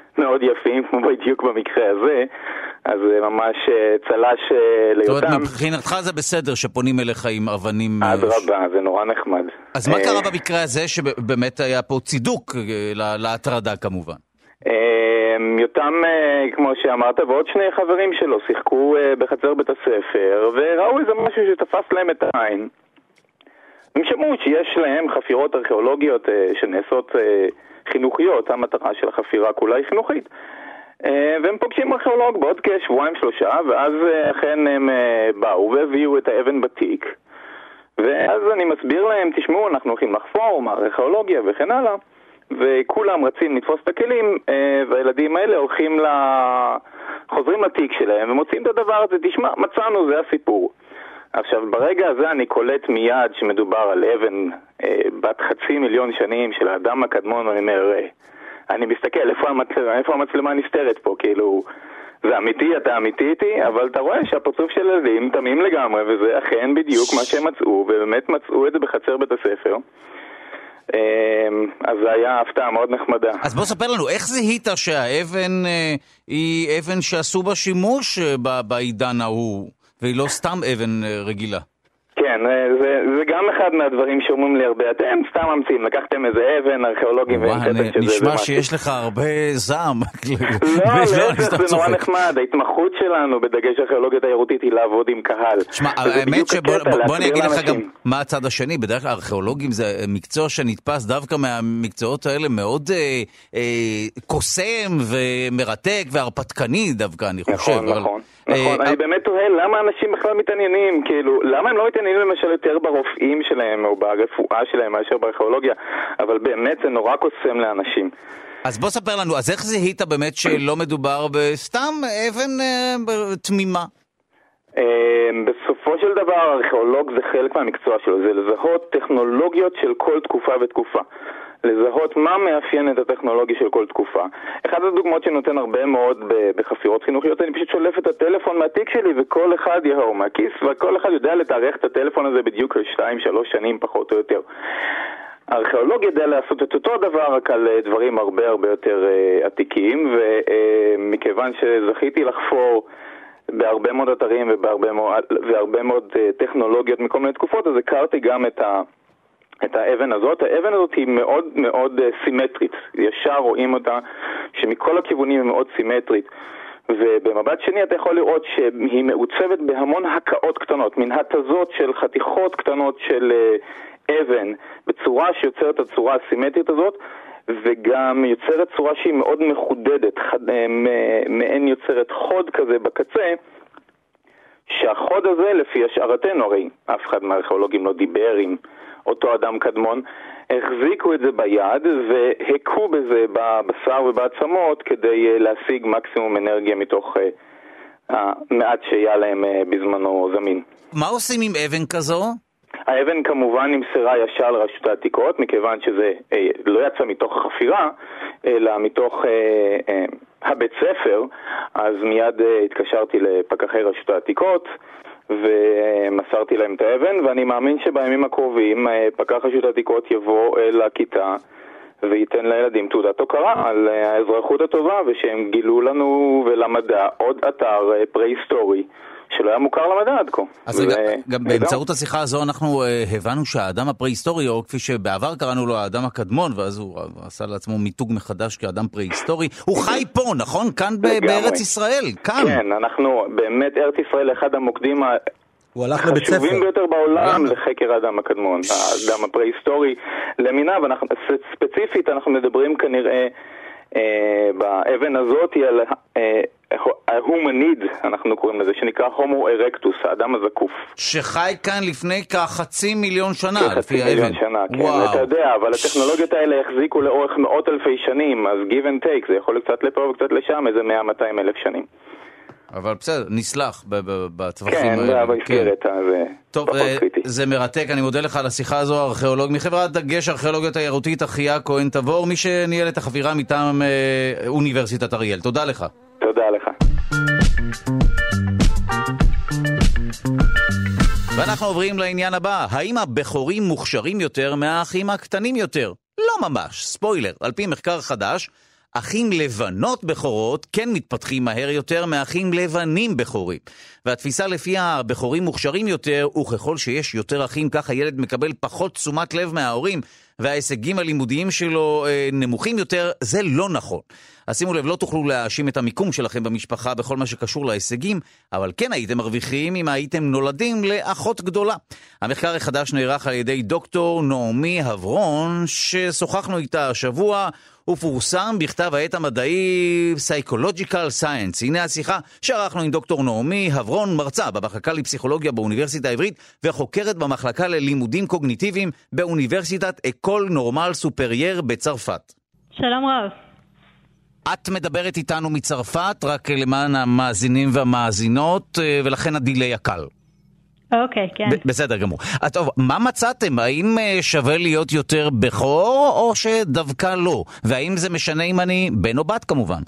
מאוד יפים, כמו בדיוק במקרה הזה, אז זה ממש צלש ליותם. זאת אומרת, מבחינתך זה בסדר שפונים אליך עם אבנים... עד רבה, זה נורא נחמד. אז מה קרה במקרה הזה שבאמת היה פה צידוק להטרדה כמובן? יותם, כמו שאמרת, ועוד שני חברים שלו שיחקו בחצר בית הספר, וראו איזה משהו שתפס להם את העין. הם שמעו שיש להם חפירות ארכיאולוגיות שנעשות חינוכיות, המטרה של החפירה כולה היא חינוכית. והם פוגשים ארכיאולוג בעוד כשבועיים שלושה, ואז אכן הם באו והביאו את האבן בתיק. ואז אני מסביר להם, תשמעו, אנחנו הולכים לחפור, מה ארכיאולוגיה וכן הלאה. וכולם רצים לתפוס את הכלים, והילדים האלה הולכים ל... חוזרים לתיק שלהם ומוצאים את הדבר הזה, תשמע, מצאנו, זה הסיפור. עכשיו, ברגע הזה אני קולט מיד שמדובר על אבן אה, בת חצי מיליון שנים של האדם הקדמון, ואני אומר, אני מסתכל, איפה המצלמה, איפה המצלמה נסתרת פה, כאילו, זה אמיתי, אתה אמיתי איתי, אבל אתה רואה שהפרצוף של ילדים תמים לגמרי, וזה אכן בדיוק מה שהם מצאו, ובאמת מצאו את זה בחצר בית הספר. אז זה היה הפתעה מאוד נחמדה. אז בוא ספר לנו, איך זיהית שהאבן אה, היא אבן שעשו בה שימוש אה, בעידן ההוא, והיא לא סתם אבן אה, רגילה? כן, זה, זה גם אחד מהדברים שאומרים לי הרבה, אתם סתם ממציאים, לקחתם איזה אבן, ארכיאולוגים ואין קטע שזה. נשמע שיש לך הרבה זעם. לא, להפך, זה נורא נחמד, ההתמחות שלנו בדגש ארכיאולוגיה תיירותית היא לעבוד עם קהל. שמע, האמת שבוא אני אגיד לך גם מה הצד השני, בדרך כלל ארכיאולוגים זה מקצוע שנתפס דווקא מהמקצועות האלה מאוד קוסם ומרתק והרפתקני דווקא, אני חושב. נכון, נכון. נכון, אני באמת תוהה למה אנשים בכלל מתעניינים, כאילו, למה הם לא מתעניינים למשל יותר ברופאים שלהם או ברפואה שלהם מאשר בארכיאולוגיה, אבל באמת זה נורא קוסם לאנשים. אז בוא ספר לנו, אז איך זיהית באמת שלא מדובר בסתם אבן תמימה? בסופו של דבר הארכיאולוג זה חלק מהמקצוע שלו, זה לזהות טכנולוגיות של כל תקופה ותקופה. לזהות מה מאפיין את הטכנולוגיה של כל תקופה. אחת הדוגמאות שנותן הרבה מאוד בחפירות חינוכיות, אני פשוט שולף את הטלפון מהתיק שלי וכל אחד יהור מהכיס, וכל אחד יודע לתארך את הטלפון הזה בדיוק לשתיים, שלוש שנים פחות או יותר. הארכיאולוג יודע לעשות את אותו דבר רק על דברים הרבה הרבה יותר עתיקים, ומכיוון שזכיתי לחפור בהרבה מאוד אתרים ובהרבה מאוד, והרבה מאוד טכנולוגיות מכל מיני תקופות, אז הכרתי גם את ה... את האבן הזאת. האבן הזאת היא מאוד מאוד סימטרית. ישר רואים אותה שמכל הכיוונים היא מאוד סימטרית. ובמבט שני אתה יכול לראות שהיא מעוצבת בהמון הקאות קטנות, מן התזות של חתיכות קטנות של אבן, בצורה שיוצרת את הצורה הסימטרית הזאת, וגם יוצרת צורה שהיא מאוד מחודדת, מעין יוצרת חוד כזה בקצה, שהחוד הזה לפי השערתנו, הרי אף אחד מהארכיאולוגים לא דיבר עם אותו אדם קדמון, החזיקו את זה ביד והקו בזה בבשר ובעצמות כדי להשיג מקסימום אנרגיה מתוך המעט שהיה להם בזמנו זמין. מה עושים עם אבן כזו? האבן כמובן נמסרה ישר לרשות העתיקות, מכיוון שזה לא יצא מתוך החפירה, אלא מתוך הבית ספר, אז מיד התקשרתי לפקחי רשות העתיקות, ומסרתי להם את האבן, ואני מאמין שבימים הקרובים פקח רשות העתיקות יבוא לכיתה וייתן לילדים תעודת הוקרה על האזרחות הטובה, ושהם גילו לנו ולמדע עוד אתר פרה-היסטורי שלא היה מוכר למדע עד כה. אז רגע, גם באמצעות השיחה הזו אנחנו הבנו שהאדם הפרה-היסטורי, או כפי שבעבר קראנו לו האדם הקדמון, ואז הוא עשה לעצמו מיתוג מחדש כאדם פרה-היסטורי, הוא חי פה, נכון? כאן בארץ ישראל, כאן. כן, אנחנו באמת, ארץ ישראל אחד המוקדים החשובים ביותר בעולם לחקר האדם הקדמון, האדם הפרה-היסטורי למיניו. ספציפית אנחנו מדברים כנראה באבן הזאת על ההומניד, אנחנו קוראים לזה, שנקרא הומו ארקטוס, האדם הזקוף. שחי כאן לפני כחצי מיליון שנה, לפי האבן. מיליון שנה, כן, אתה יודע, אבל הטכנולוגיות האלה החזיקו לאורך מאות אלפי שנים, אז give and take, זה יכול קצת לפה וקצת לשם, איזה מאה מאתיים אלף שנים. אבל בסדר, נסלח בטווחים האלה. כן, זה במסגרת, זה טוב, זה מרתק, אני מודה לך על השיחה הזו, ארכיאולוג מחברת דגש ארכיאולוגיה תיירותית, אחיה כהן תבור, מי שניהל את החפירה מטעם אוניברסיטת אריאל. תודה לך. תודה לך. ואנחנו עוברים לעניין הבא, האם הבחורים מוכשרים יותר מהאחים הקטנים יותר? לא ממש, ספוילר, על פי מחקר חדש, אחים לבנות בכורות כן מתפתחים מהר יותר מאחים לבנים בכורים. והתפיסה לפיה הבכורים מוכשרים יותר, וככל שיש יותר אחים כך הילד מקבל פחות תשומת לב מההורים, וההישגים הלימודיים שלו אה, נמוכים יותר, זה לא נכון. אז שימו לב, לא תוכלו להאשים את המיקום שלכם במשפחה בכל מה שקשור להישגים, אבל כן הייתם מרוויחים אם הייתם נולדים לאחות גדולה. המחקר החדש נערך על ידי דוקטור נעמי הברון, ששוחחנו איתה השבוע, ופורסם בכתב העת המדעי Psychological Science. הנה השיחה שערכנו עם דוקטור נעמי הברון, מרצה במחלקה לפסיכולוגיה באוניברסיטה העברית, וחוקרת במחלקה ללימודים קוגניטיביים באוניברסיטת אקול נורמל סופרייר בצרפת. שלום רב. את מדברת איתנו מצרפת, רק למען המאזינים והמאזינות, ולכן הדילי הקל. אוקיי, כן. בסדר גמור. טוב, מה מצאתם? האם שווה להיות יותר בכור, או שדווקא לא? והאם זה משנה אם אני בן או בת כמובן?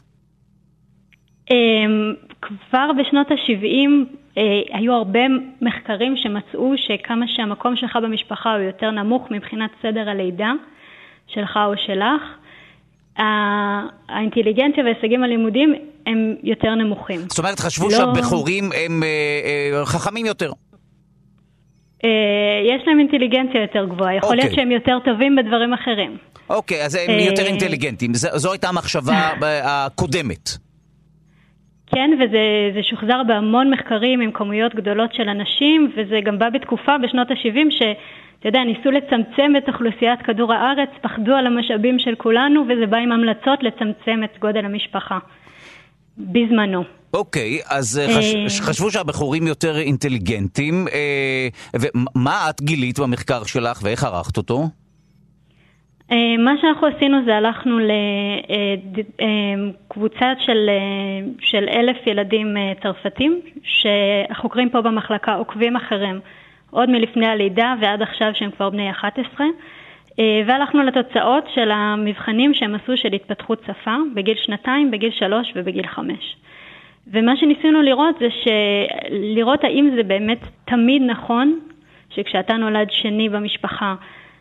כבר בשנות ה-שבעים היו הרבה מחקרים שמצאו שכמה שהמקום שלך במשפחה הוא יותר נמוך מבחינת סדר הלידה שלך או שלך, האינטליגנציה וההישגים הלימודיים הם יותר נמוכים. זאת אומרת, חשבו לא... שהבכורים הם אה, אה, חכמים יותר? אה, יש להם אינטליגנציה יותר גבוהה. יכול להיות שהם יותר טובים בדברים אחרים. אוקיי, אז הם אה... יותר אינטליגנטים. זו, זו הייתה המחשבה הקודמת. כן, וזה שוחזר בהמון מחקרים עם כמויות גדולות של אנשים, וזה גם בא בתקופה בשנות ה-שבעים ש... אתה יודע, ניסו לצמצם את אוכלוסיית כדור הארץ, פחדו על המשאבים של כולנו, וזה בא עם המלצות לצמצם את גודל המשפחה בזמנו. אוקיי, אז חש, חשבו שהבחורים יותר אינטליגנטים, ומה את גילית במחקר שלך ואיך ערכת אותו? מה שאנחנו עשינו זה הלכנו לקבוצה של, של אלף ילדים צרפתים, שהחוקרים פה במחלקה עוקבים אחריהם, עוד מלפני הלידה ועד עכשיו שהם כבר בני אחת עשרה, והלכנו לתוצאות של המבחנים שהם עשו של התפתחות שפה בגיל שנתיים, בגיל שלוש ובגיל חמש. ומה שניסינו לראות זה לראות האם זה באמת תמיד נכון שכשאתה נולד שני במשפחה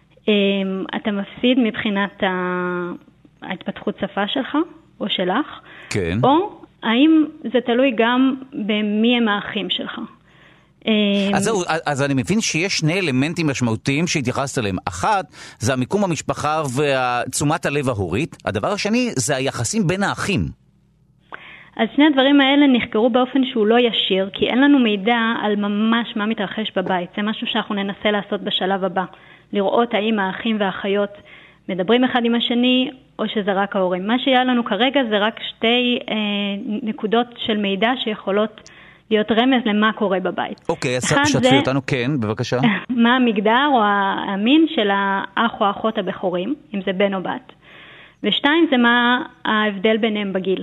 אתה מפסיד מבחינת ההתפתחות שפה שלך או שלך, כן. או האם זה תלוי גם במי הם האחים שלך. אז זהו, אז אני מבין שיש שני אלמנטים משמעותיים שהתייחסת אליהם. אחת, זה המיקום המשפחה ותשומת הלב ההורית. הדבר השני, זה היחסים בין האחים. אז שני הדברים האלה נחקרו באופן שהוא לא ישיר, כי אין לנו מידע על ממש מה מתרחש בבית. זה משהו שאנחנו ננסה לעשות בשלב הבא. לראות האם האחים והאחיות מדברים אחד עם השני, או שזה רק ההורים. מה שיהיה לנו כרגע זה רק שתי אה, נקודות של מידע שיכולות להיות רמז למה קורה בבית. אוקיי, אז שתפי אותנו, כן, בבקשה. מה המגדר או המין של האח או האחות הבכורים, אם זה בן או בת. ושתיים, זה מה ההבדל ביניהם בגיל.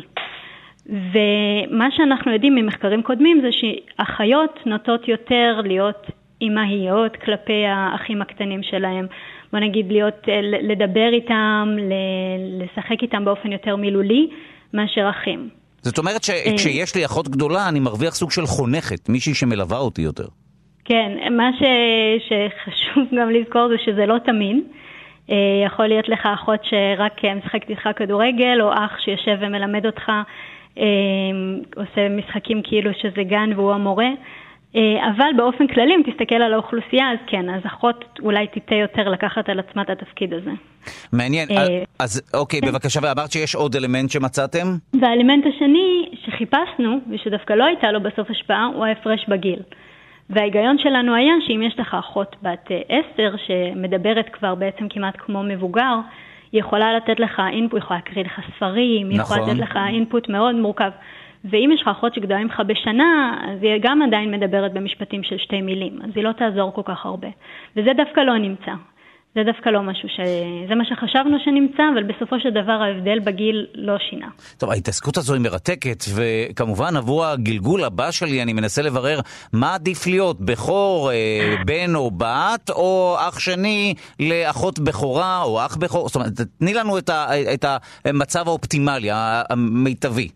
ומה שאנחנו יודעים ממחקרים קודמים זה שאחיות נוטות יותר להיות אימהיות כלפי האחים הקטנים שלהם. בוא נגיד להיות, לדבר איתם, לשחק איתם באופן יותר מילולי מאשר אחים. זאת אומרת שכשיש לי אחות גדולה, אני מרוויח סוג של חונכת, מישהי שמלווה אותי יותר. כן, מה ש... שחשוב גם לזכור זה שזה לא תמיד. יכול להיות לך אחות שרק משחקת איתך כדורגל, או אח שיושב ומלמד אותך, עושה משחקים כאילו שזה גן והוא המורה. אבל באופן כללי, אם תסתכל על האוכלוסייה, אז כן, אז אחות אולי תיתה יותר לקחת על עצמה את התפקיד הזה. מעניין. אז אוקיי, בבקשה, ואמרת שיש עוד אלמנט שמצאתם? והאלמנט השני שחיפשנו, ושדווקא לא הייתה לו בסוף השפעה, הוא ההפרש בגיל. וההיגיון שלנו היה שאם יש לך אחות בת עשר, שמדברת כבר בעצם כמעט כמו מבוגר, היא יכולה לתת לך אינפוט, היא יכולה להקריא לך ספרים, היא יכולה לתת לך אינפוט מאוד מורכב. ואם יש לך אחות שגדולה ממך בשנה, אז היא גם עדיין מדברת במשפטים של שתי מילים, אז היא לא תעזור כל כך הרבה. וזה דווקא לא נמצא. זה דווקא לא משהו ש... זה מה שחשבנו שנמצא, אבל בסופו של דבר ההבדל בגיל לא שינה. טוב, ההתעסקות הזו היא מרתקת, וכמובן עבור הגלגול הבא שלי אני מנסה לברר מה עדיף להיות, בכור, בן או בת, או אח שני לאחות בכורה או אח בכור. זאת אומרת, תני לנו את, ה... את המצב האופטימלי, המיטבי.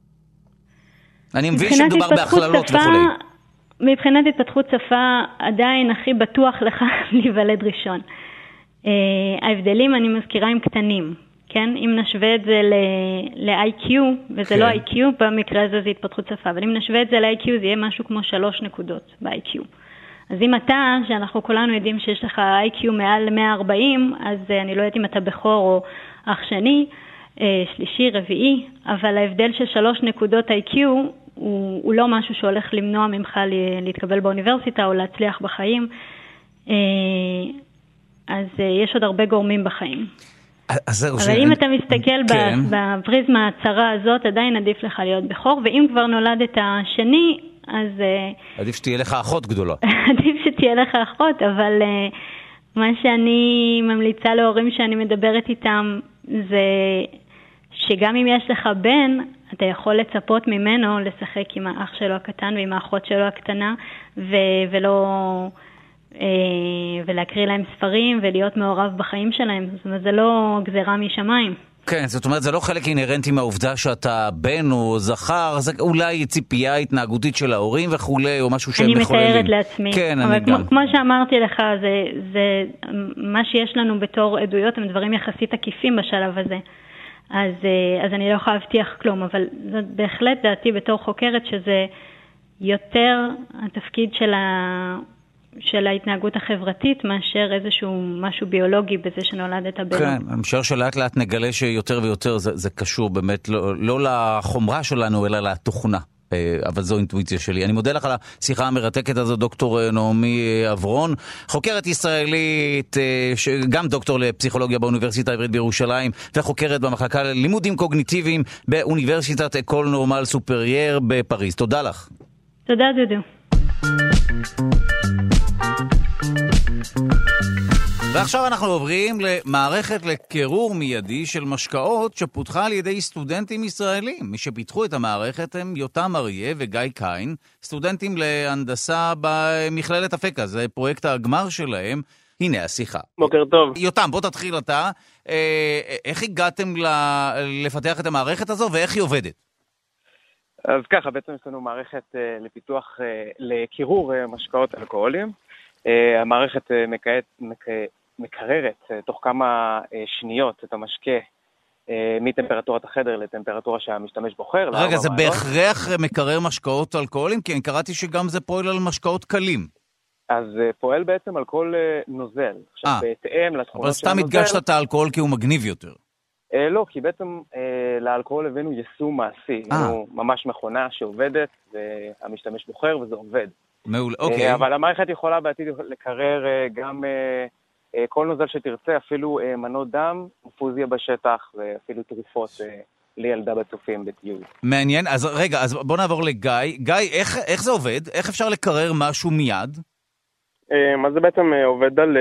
אני מבין שמדובר בהכללות וכולי. מבחינת התפתחות שפה, עדיין הכי בטוח לך להיוולד ראשון. ההבדלים, אני מזכירה, הם קטנים. כן, אם נשווה את זה ל-איי קיו, וזה לא איי קיו, במקרה הזה זה התפתחות שפה, אבל אם נשווה את זה ל-איי קיו, זה יהיה משהו כמו שלוש נקודות ב-איי קיו. אז אם אתה, שאנחנו כולנו יודעים שיש לך איי קיו מעל מאה וארבעים, אז אני לא יודעת אם אתה בכור או אח שני, שלישי, רביעי, אבל ההבדל של שלוש נקודות איי קיו הוא, הוא לא משהו שהולך למנוע ממך להתקבל באוניברסיטה או להצליח בחיים. אז יש עוד הרבה גורמים בחיים. אבל אם אתה מסתכל בפריזמה הצרה הזאת, עדיין עדיף לך להיות בכור, ואם כבר נולדת השני, אז... עדיף שתהיה לך אחות גדולה. עדיף שתהיה לך אחות, אבל מה שאני ממליצה להורים שאני מדברת איתם, זה שגם אם יש לך בן, אתה יכול לצפות ממנו לשחק עם האח שלו הקטן ועם האחות שלו הקטנה, ולא... ולהקריא להם ספרים ולהיות מעורב בחיים שלהם. זאת אומרת, זה לא גזירה משמיים. כן, זאת אומרת, זה לא חלק אינהרנטי מהעובדה שאתה בן או זכר, זה אולי ציפייה התנהגותית של ההורים וכולי, או משהו שהם מחוללים. אני מתארת לעצמי. כן, אבל אני כמו, גם. כמו שאמרתי לך, זה, זה, מה שיש לנו בתור עדויות, הם דברים יחסית עקיפים בשלב הזה. אז, אז אני לא יכולה להבטיח כלום, אבל זאת בהחלט דעתי בתור חוקרת, שזה יותר התפקיד של ה... של ההתנהגות החברתית, מאשר איזשהו משהו ביולוגי בזה שנולדת בנו. כן, אני משער שלאט לאט נגלה שיותר ויותר זה, זה קשור באמת לא, לא לחומרה שלנו, אלא לתוכנה. אבל זו אינטואיציה שלי. אני מודה לך על השיחה המרתקת הזו, דוקטור נעמי אברון, חוקרת ישראלית, גם דוקטור לפסיכולוגיה באוניברסיטה העברית בירושלים, וחוקרת במחלקה ללימודים קוגניטיביים באוניברסיטת אקול נורמל סופרייר בפריז. תודה לך. תודה דודו. ועכשיו אנחנו עוברים למערכת לקירור מיידי של משקאות שפותחה על ידי סטודנטים ישראלים. מי שפיתחו את המערכת הם יותם אריה וגיא קיין, סטודנטים להנדסה במכללת אפקה. זה פרויקט הגמר שלהם. הנה השיחה. בוקר טוב. יותם, בוא תתחיל אתה. איך הגעתם לפתח את המערכת הזו ואיך היא עובדת? אז ככה, בעצם יש לנו מערכת לפיתוח, לקירור משקאות אלכוהוליים. המערכת מקררת, מקררת תוך כמה שניות את המשקה מטמפרטורת החדר לטמפרטורה שהמשתמש בוחר. רגע, זה בהכרח מקרר משקאות אלכוהוליים? כי אני קראתי שגם זה פועל על משקאות קלים. אז זה פועל בעצם על כל נוזל. עכשיו, בהתאם לתכונות של הנוזל... אבל סתם הדגשת את האלכוהול כי הוא מגניב יותר. לא, כי בעצם לאלכוהול הבאנו יישום מעשי. הוא ממש מכונה שעובדת, והמשתמש בוחר וזה עובד. מעול, אוקיי. אבל המערכת יכולה בעתיד לקרר גם כל נוזל שתרצה, אפילו מנות דם, אינפוזיה בשטח, ואפילו תרופות לילדה בצופים בטיול. מעניין, אז רגע, אז בוא נעבור לגיא. גיא, איך, איך זה עובד? איך אפשר לקרר משהו מיד? אז זה בעצם עובד על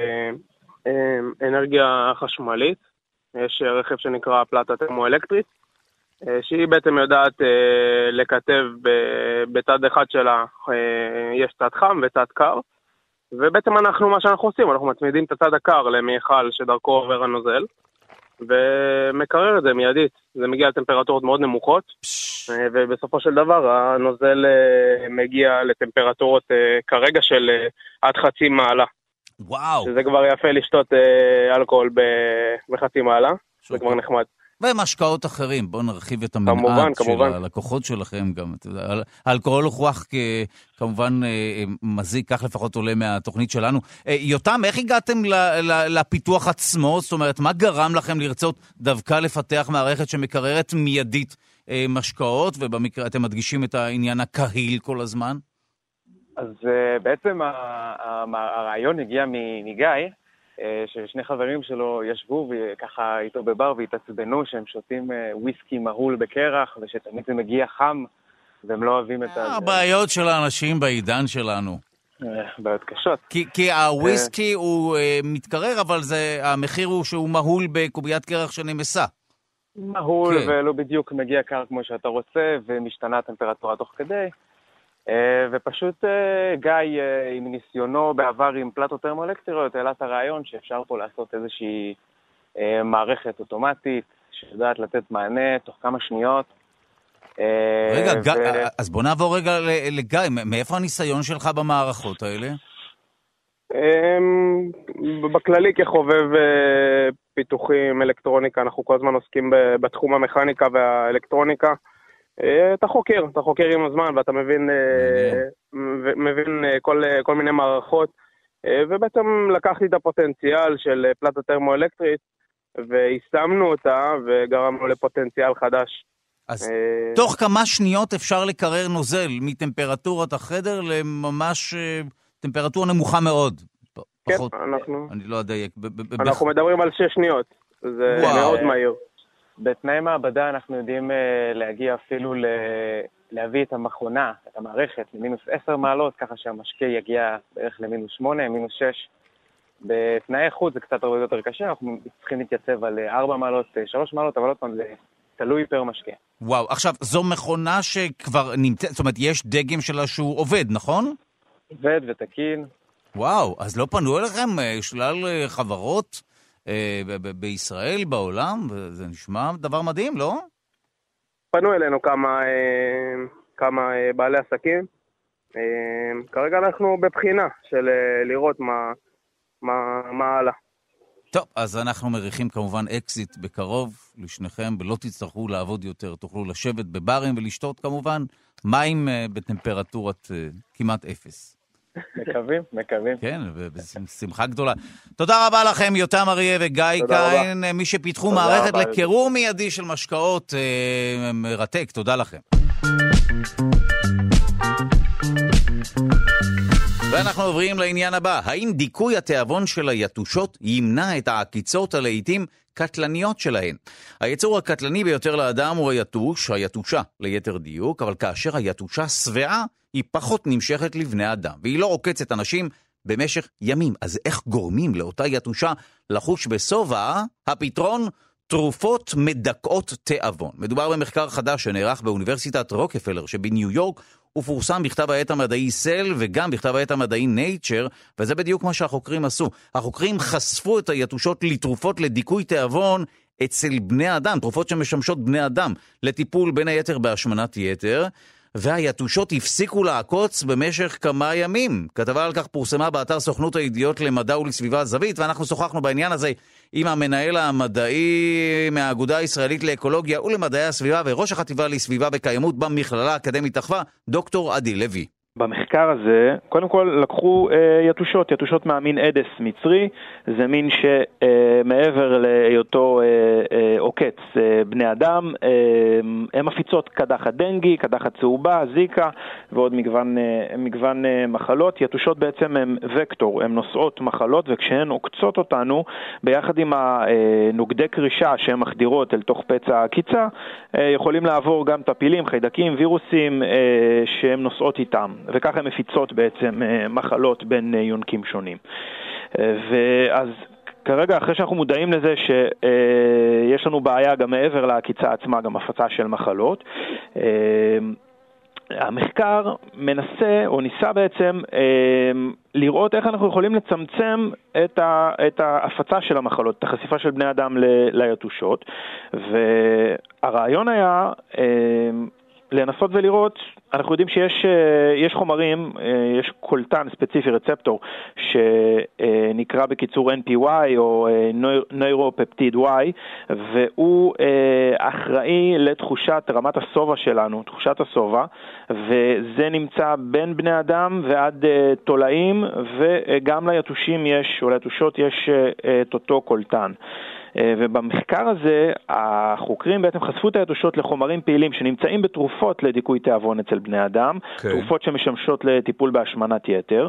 אנרגיה חשמלית. יש רכב שנקרא פלטה טרמואלקטרית, שהיא בעצם יודעת לכתב בצד אחד שלה, יש צד חם וצד קר, ובעצם אנחנו, מה שאנחנו עושים, אנחנו מצמידים את הצד הקר למיכל שדרכו עובר הנוזל, ומקרר את זה מיידית. זה מגיע לטמפרטורות מאוד נמוכות, ובסופו של דבר הנוזל מגיע לטמפרטורות כרגע של עד חצי מעלה. וואו. שזה כבר יפה לשתות אלכוהול בחצי מעלה, זה כבר נחמד. ומשקאות אחרים, בואו נרחיב את המנעד של הלקוחות שלכם גם. האלכוהול הוכרח כמובן מזיק, כך לפחות עולה מהתוכנית שלנו. יותם, איך הגעתם לפיתוח עצמו? זאת אומרת, מה גרם לכם לרצות דווקא לפתח מערכת שמקררת מיידית משקאות, ובמקרה אתם מדגישים את העניין הקהיל כל הזמן? אז בעצם הרעיון הגיע מגיא, ששני חברים שלו ישבו וככה איתו בבר והתעצבנו שהם שותים וויסקי מהול בקרח, ושתמיד זה מגיע חם והם לא אוהבים את זה. הבעיות של האנשים בעידן שלנו. בעיות קשות. כי הוויסקי הוא מתקרר, אבל המחיר הוא שהוא מהול בקוביית קרח שנמסה. מהול ולא בדיוק מגיע קר כמו שאתה רוצה, ומשתנה הטמפרטורה תוך כדי. ופשוט גיא עם ניסיונו בעבר עם פלטות טרמואלקטריות העלה את הרעיון שאפשר פה לעשות איזושהי מערכת אוטומטית שיודעת לתת מענה תוך כמה שניות. רגע, אז בוא נעבור רגע לגיא, מאיפה הניסיון שלך במערכות האלה? בכללי כחובב פיתוחים, אלקטרוניקה, אנחנו כל הזמן עוסקים בתחום המכניקה והאלקטרוניקה. אתה חוקר, אתה חוקר עם הזמן, ואתה מבין, מבין כל, כל מיני מערכות, ובעצם לקחתי את הפוטנציאל של פלטה טרמואלקטרית, והסמנו אותה, וגרמנו לפוטנציאל חדש. אז תוך כמה שניות אפשר לקרר נוזל מטמפרטורת החדר לממש טמפרטורה נמוכה מאוד. כן, אנחנו... אני לא אדייק. אנחנו מדברים על שש שניות, זה מאוד מהיר. בתנאי מעבדה אנחנו יודעים להגיע אפילו להביא את המכונה, את המערכת, למינוס עשר מעלות, ככה שהמשקה יגיע בערך למינוס שמונה, מינוס שש. בתנאי איכות זה קצת הרבה יותר קשה, אנחנו צריכים להתייצב על ארבע מעלות, שלוש מעלות, אבל עוד פעם זה תלוי פר משקה. וואו, עכשיו, זו מכונה שכבר נמצאת, זאת אומרת, יש דגם שלה שהוא עובד, נכון? עובד ותקין. וואו, אז לא פנו אליכם שלל חברות אה, ב- ב- בישראל, בעולם? זה נשמע דבר מדהים, לא? פנו אלינו כמה, אה, כמה אה, בעלי עסקים. אה, כרגע אנחנו בבחינה של אה, לראות מה, מה, מה הלאה. טוב, אז אנחנו מריחים כמובן אקזיט בקרוב לשניכם, ולא תצטרכו לעבוד יותר, תוכלו לשבת בברים ולשתות כמובן מים בטמפרטורת כמעט אפס. מקווים, מקווים. כן, בשמחה גדולה. תודה רבה לכם, יותם אריה וגיא קיין, מי שפיתחו מערכת לקירור מיידי של משקאות מרתק. תודה לכם. ואנחנו עוברים לעניין הבא. האם דיכוי התיאבון של היתושות ימנע את העקיצות הלעיתים קטלניות שלהן? היצור הקטלני ביותר לאדם הוא היתוש, היתושה ליתר דיוק, אבל כאשר היתושה שבעה, היא פחות נמשכת לבני אדם, והיא לא עוקצת אנשים במשך ימים. אז איך גורמים לאותה יתושה לחוש בסובה? הפתרון, תרופות מדכאות תיאבון. מדובר במחקר חדש שנערך באוניברסיטת רוקפלר שבניו יורק, ופורסם בכתב העת המדעי סל וגם בכתב העת המדעי נייצ'ר, וזה בדיוק מה שהחוקרים עשו. החוקרים חשפו את היתושות לתרופות לדיכוי תיאבון אצל בני אדם, תרופות שמשמשות בני אדם לטיפול בין היתר בהשמנת יתר, והיתושות הפסיקו לעקוץ במשך כמה ימים. כתבה על כך פורסמה באתר סוכנות הידיעות למדע ולסביבה זווית, ואנחנו שוחחנו בעניין הזה עם המנהל המדעי מהאגודה הישראלית לאקולוגיה ולמדעי הסביבה וראש החטיבה לסביבה וקיימות במכללה האקדמית אחווה, דוקטור עדי לוי. במחקר הזה, קודם כל לקחו אה, יתושות, יתושות מהמין אדס מצרי, זה מין שמעבר אה, להיותו אה, אה, עוקץ אה, בני אדם, אה, הם מפיצות קדחת דנגי, קדחת צהובה, זיקה ועוד מגוון, אה, מגוון אה, מחלות. יתושות בעצם הם וקטור, הם נושאות מחלות, וכשהן עוקצות אותנו, ביחד עם הנוגדי קרישה שהן מחדירות אל תוך פצע הקיצה, אה, יכולים לעבור גם טפילים, חיידקים, וירוסים אה, שהן נושאות איתם. וכך הן מפיצות בעצם מחלות בין יונקים שונים. ואז כרגע, אחרי שאנחנו מודעים לזה שיש לנו בעיה גם מעבר לעקיצה עצמה, גם הפצה של מחלות, המחקר מנסה או ניסה בעצם לראות איך אנחנו יכולים לצמצם את, ה, את ההפצה של המחלות, את החשיפה של בני אדם ליתושות, והרעיון היה לנסות ולראות, אנחנו יודעים שיש יש חומרים, יש קולטן ספציפי, רצפטור, שנקרא בקיצור אן פי וואי או נוירופפטיד וואי, והוא אחראי לתחושת רמת הסובה שלנו, תחושת הסובה, וזה נמצא בין בני אדם ועד תולעים, וגם ליתושים יש, או ליתושות יש את אותו קולטן. ובמחקר הזה החוקרים בעצם חשפו את היתושות לחומרים פעילים שנמצאים בתרופות לדיכוי תיאבון אצל בני אדם, okay. תרופות שמשמשות לטיפול בהשמנת יתר,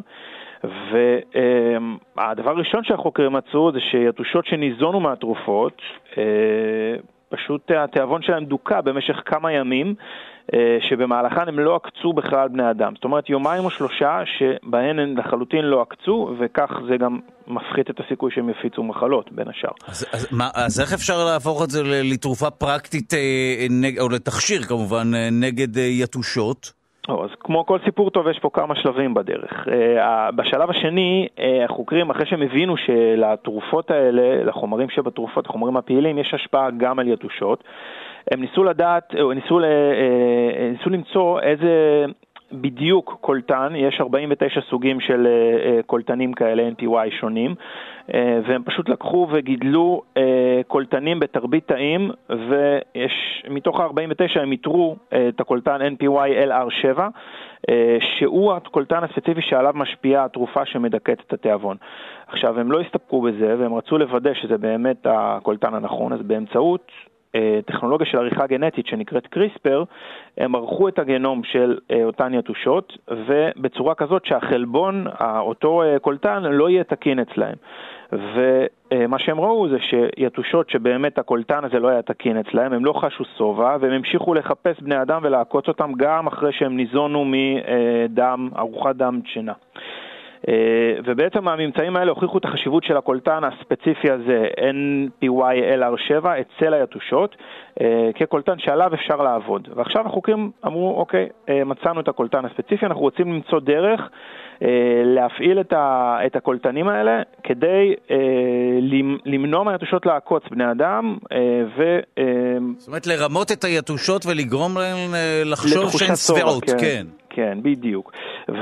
והדבר הראשון שהחוקרים מצאו זה שיתושות שניזונו מהתרופות, פשוט התיאבון שלהם דוקה במשך כמה ימים, שבמהלכן הם לא עקצו בכלל בני אדם. זאת אומרת, יומיים או שלושה שבהן הם לחלוטין לא עקצו, וכך זה גם מפחית את הסיכוי שהם יפיצו מחלות, בין השאר. אז, אז, מה, אז איך אפשר להפוך את זה לתרופה פרקטית, או לתכשיר כמובן, נגד יתושות? אז כמו כל סיפור טוב, יש פה כמה שלבים בדרך. בשלב השני, החוקרים, אחרי שהם הבינו שלתרופות האלה, לחומרים שבתרופות, החומרים הפעילים, יש השפעה גם על יתושות, הם ניסו לדעת, או ניסו, ניסו למצוא איזה בדיוק קולטן, יש ארבעים ותשע סוגים של קולטנים כאלה, אן פי וואי שונים, והם פשוט לקחו וגידלו קולטנים בתרבית תאים, ומתוך ה-ארבעים ותשע הם יתרו את הקולטן אן פי וואי אל אר שבע, שהוא הקולטן הספציפי שעליו משפיעה התרופה שמדכאת את התיאבון. עכשיו, הם לא הסתפקו בזה, והם רצו לוודא שזה באמת הקולטן הנכון, אז באמצעות טכנולוגיה של עריכה גנטית שנקראת קריספר, הם ערכו את הגנום של אותן יתושות, ובצורה כזאת שהחלבון, אותו קולטן, לא יהיה תקין אצלהם. ומה שהם ראו זה שיתושות שבאמת הקולטן הזה לא היה תקין אצלהם, הם לא חשו סובה, והם המשיכו לחפש בני אדם ולעקוץ אותם גם אחרי שהם ניזונו מדם, ארוחת דם דשנה. ובעצם הממצאים האלה הוכיחו את החשיבות של הקולטן הספציפי הזה, אן פי וואי אל אר שבע, אצל היתושות, כקולטן שעליו אפשר לעבוד. ועכשיו החוקרים אמרו, אוקיי, מצאנו את הקולטן הספציפי, אנחנו רוצים למצוא דרך להפעיל את, ה, את הקולטנים האלה כדי למנוע מהיתושות לעקוץ בני אדם ו... זאת אומרת, לרמות את היתושות ולגרום להן לחשוב שהן סבירות, כן. כן. כן, בדיוק.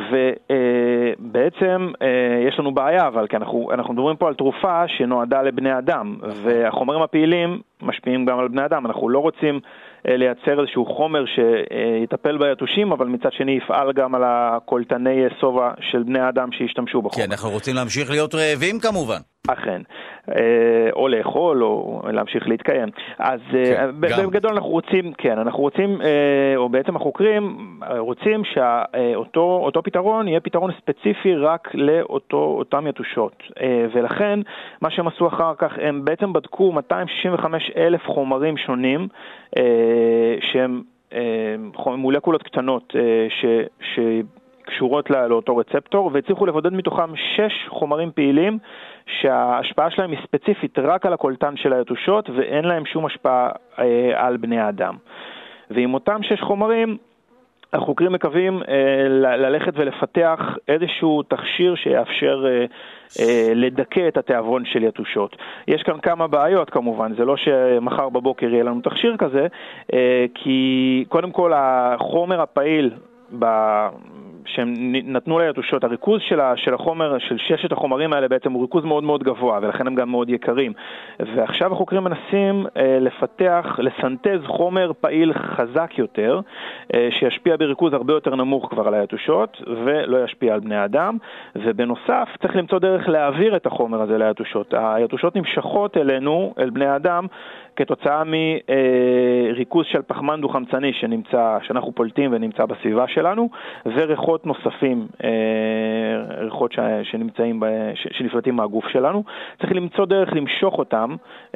ובעצם יש לנו בעיה, אבל כי אנחנו, אנחנו מדברים פה על תרופה שנועדה לבני אדם, והחומרים הפעילים משפיעים גם על בני אדם. אנחנו לא רוצים לייצר איזשהו חומר שיטפל ביתושים, אבל מצד שני יפעל גם על הקולטני סובה של בני אדם שישתמשו בחומר. כן, אנחנו רוצים להמשיך להיות רעבים כמובן. אכן, או לאכול או להמשיך להתקיים. אז בגדול אנחנו רוצים, כן, אנחנו רוצים, או בעצם החוקרים רוצים שאותו אותו פתרון יהיה פתרון ספציפי רק לאותם יתושות. ולכן מה שהם עשו אחר כך, הם בעצם בדקו מאתיים שישים וחמישה אלף חומרים שונים, שהם מולקולות קטנות ש... ש קשורות לאותו רצפטור, והצליחו לבודד מתוכם שש חומרים פעילים שההשפעה שלהם היא ספציפית רק על הקולטן של היתושות, ואין להם שום השפעה אה, על בני האדם. ועם אותם שש חומרים, החוקרים מקווים אה, ללכת ולפתח איזשהו תכשיר שיאפשר אה, אה, לדכא את התיאבון של יתושות. יש כאן כמה בעיות כמובן, זה לא שמחר בבוקר יהיה לנו תכשיר כזה, אה, כי קודם כל החומר הפעיל ב... שהם נתנו ליתושות, הריכוז של, של החומר, של ששת החומרים האלה בעצם הוא ריכוז מאוד מאוד גבוה, ולכן הם גם מאוד יקרים. ועכשיו החוקרים מנסים אה, לפתח, לסנטז חומר פעיל חזק יותר, אה, שישפיע בריכוז הרבה יותר נמוך כבר על היתושות, ולא ישפיע על בני אדם. ובנוסף, צריך למצוא דרך להעביר את החומר הזה ליתושות. היתושות נמשכות אלינו, אל בני אדם, כתוצאה מריכוז של פחמן דו-חמצני שנמצא, שאנחנו פולטים ונמצא בסביבה שלנו, וריחות נוספים, ריחות שנמצאים, שנפלטים מהגוף שלנו. צריך למצוא דרך למשוך אותם.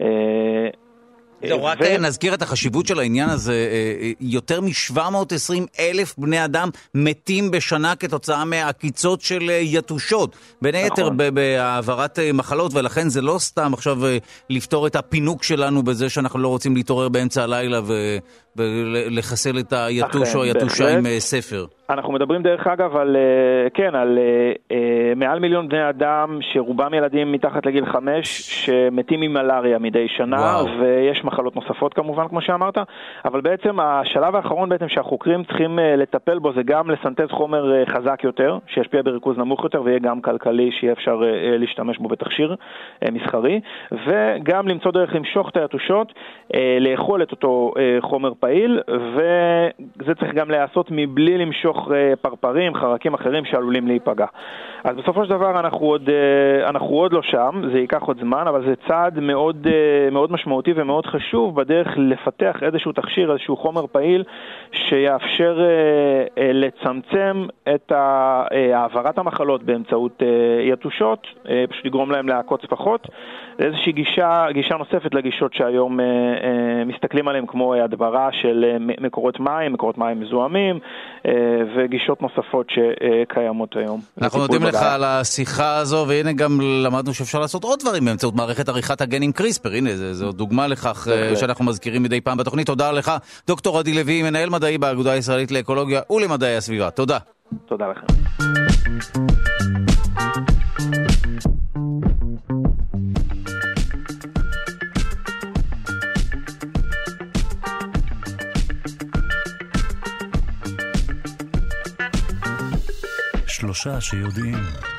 רק נזכיר את החשיבות של העניין הזה, יותר מ-שבע מאות ועשרים אלף בני אדם מתים בשנה כתוצאה מהעקיצות של יתושות, בין היתר בהעברת מחלות, ולכן זה לא סתם עכשיו לפתור את הפינוק שלנו בזה שאנחנו לא רוצים להתעורר באמצע הלילה ולחסל את היתוש או היתושה עם ספר. אנחנו מדברים דרך אגב על, כן, על מעל מיליון בני אדם שרובם ילדים מתחת לגיל חמש שמתים ממלריה מדי שנה, וואו. ויש מחלות נוספות כמובן כמו שאמרת, אבל בעצם השלב האחרון בעצם שהחוקרים צריכים לטפל בו זה גם לסנטז חומר חזק יותר, שישפיע בריכוז נמוך יותר ויהיה גם כלכלי שיהיה אפשר להשתמש בו בתכשיר מסחרי, וגם למצוא דרך למשוך את היתושות, לאכול את אותו חומר פעיל, וזה צריך גם לעשות מבלי למשוך פרפרים, חרקים אחרים שעלולים להיפגע. אז בסופו של דבר אנחנו עוד, אנחנו עוד לא שם, זה ייקח עוד זמן, אבל זה צעד מאוד, מאוד משמעותי ומאוד חשוב בדרך לפתח איזשהו תכשיר, איזשהו חומר פעיל שיאפשר לצמצם את העברת המחלות באמצעות יתושות, פשוט לגרום להם לעקוץ פחות. איזושהי גישה, גישה נוספת לגישות שהיום מסתכלים עליהם כמו הדברה של מקורות מים, מקורות מים מזוהמים, וגישות נוספות שקיימות היום. אנחנו נותנים לך על השיחה הזו, והנה גם למדנו שאפשר לעשות עוד דברים באמצעות מערכת עריכת הגנים קריספר. הנה, זו דוגמה לכך שאנחנו מזכירים מדי פעם בתוכנית. תודה לך, דוקטור עדי לוי, מנהל מדעי באגודה הישראלית לאקולוגיה ולמדעי הסביבה. תודה. תודה לכם. שלושה שיודעים.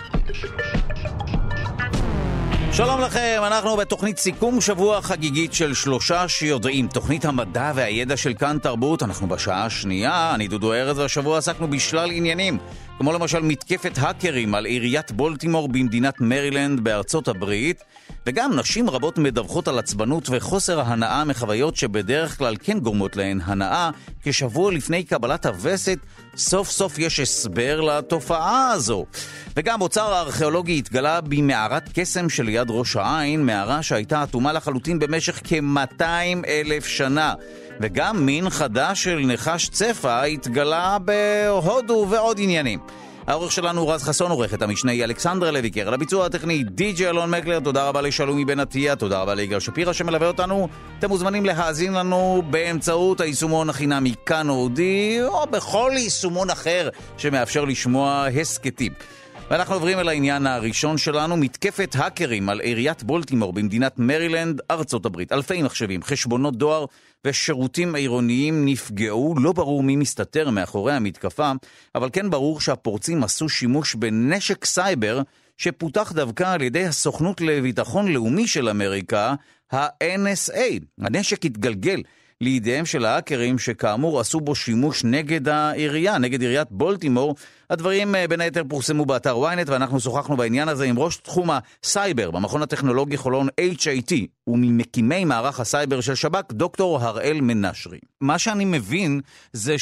שלום לכם, אנחנו בתוכנית סיכום שבוע חגיגית של שלושה שיודעים, תוכנית המדע והידע של כאן תרבות. אנחנו בשעה השנייה, אני דודו ארז, והשבוע עסקנו בשלל עניינים, כמו למשל מתקפת האקרים על עיריית בולטימור במדינת מרילנד בארצות הברית, וגם נשים רבות מדווחות על עצבנות וחוסר ההנאה מחוויות שבדרך כלל כן גורמות להן הנאה. כשבוע לפני קבלת הווסת, סוף סוף יש הסבר לתופעה הזו. וגם אוצר הארכיאולוגי התגלה במערת קסם שליד ראש העין, מערה שהייתה אטומה לחלוטין במשך כ-מאתיים אלף שנה. וגם מין חדש של נחש צפה התגלה בהודו ועוד עניינים. העורך שלנו רז חסון, עורכת המשנה אלכסנדרה לויקר, על הביצוע הטכני די.ג'יי אלון מקלר. תודה רבה לשלומי בן עטיה, תודה רבה ליגאל שפירא שמלווה אותנו. אתם מוזמנים להאזין לנו באמצעות היישומון החינמי כאן אודי, או בכל יישומון אחר שמאפשר לשמוע הסקטים. ואנחנו עוברים אל העניין הראשון שלנו, מתקפת האקרים על עיריית בולטימור במדינת מרילנד, ארצות הברית. אלפי מחשבים, חשבונות דואר ושירותים עירוניים נפגעו. לא ברור מי מסתתר מאחורי המתקפה, אבל כן ברור שהפורצים עשו שימוש בנשק סייבר שפותח דווקא על ידי הסוכנות לביטחון לאומי של אמריקה, ה-אן אס איי. הנשק התגלגל לידיהם של האקרים שכאמור עשו בו שימוש נגד העירייה, נגד עיריית בולטימור. הדברים בין היתר פורסמו באתר וויינט, ואנחנו שוחחנו בעניין הזה עם ראש תחום הסייבר במכון הטכנולוגי חולון אייץ' איי טי וממקימי מערך הסייבר של שב"כ, דוקטור הראל מנשרי. מה שאני מבין זה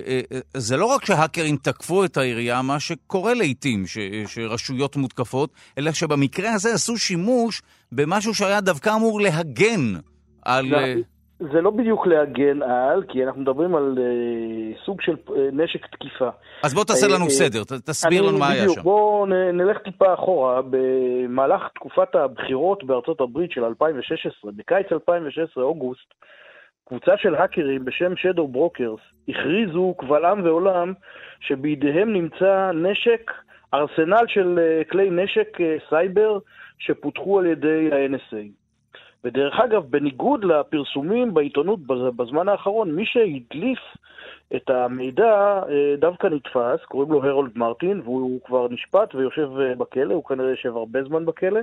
שזה לא רק שהאקרים תקפו את העירייה, מה שקורה לעתים ש... שרשויות מותקפות, אלא שבמקרה הזה עשו שימוש במשהו שהיה דווקא אמור להגן על... זה לא בדיוק להגן על, כי אנחנו מדברים על uh, סוג של uh, נשק תקיפה. אז בוא תעשה לנו uh, סדר, ת, תסביר לנו מה היה שם. בוא נ, נלך טיפה אחורה. במהלך תקופת הבחירות בארצות הברית של אלפיים ושש עשרה, בקיץ אלפיים ושש עשרה, אוגוסט, קבוצה של האקרים בשם Shadow Brokers הכריזו קבל עם ועולם שבידיהם נמצא נשק, ארסנל של uh, כלי נשק uh, סייבר שפותחו על ידי ה-אן אס איי. ודרך אגב, בניגוד לפרסומים בעיתונות בזמן האחרון, מי שהדליף את המידע דווקא נתפס, קוראים לו הרולד מרטין, והוא כבר נשפט ויושב בכלא, הוא כנראה יושב הרבה זמן בכלא.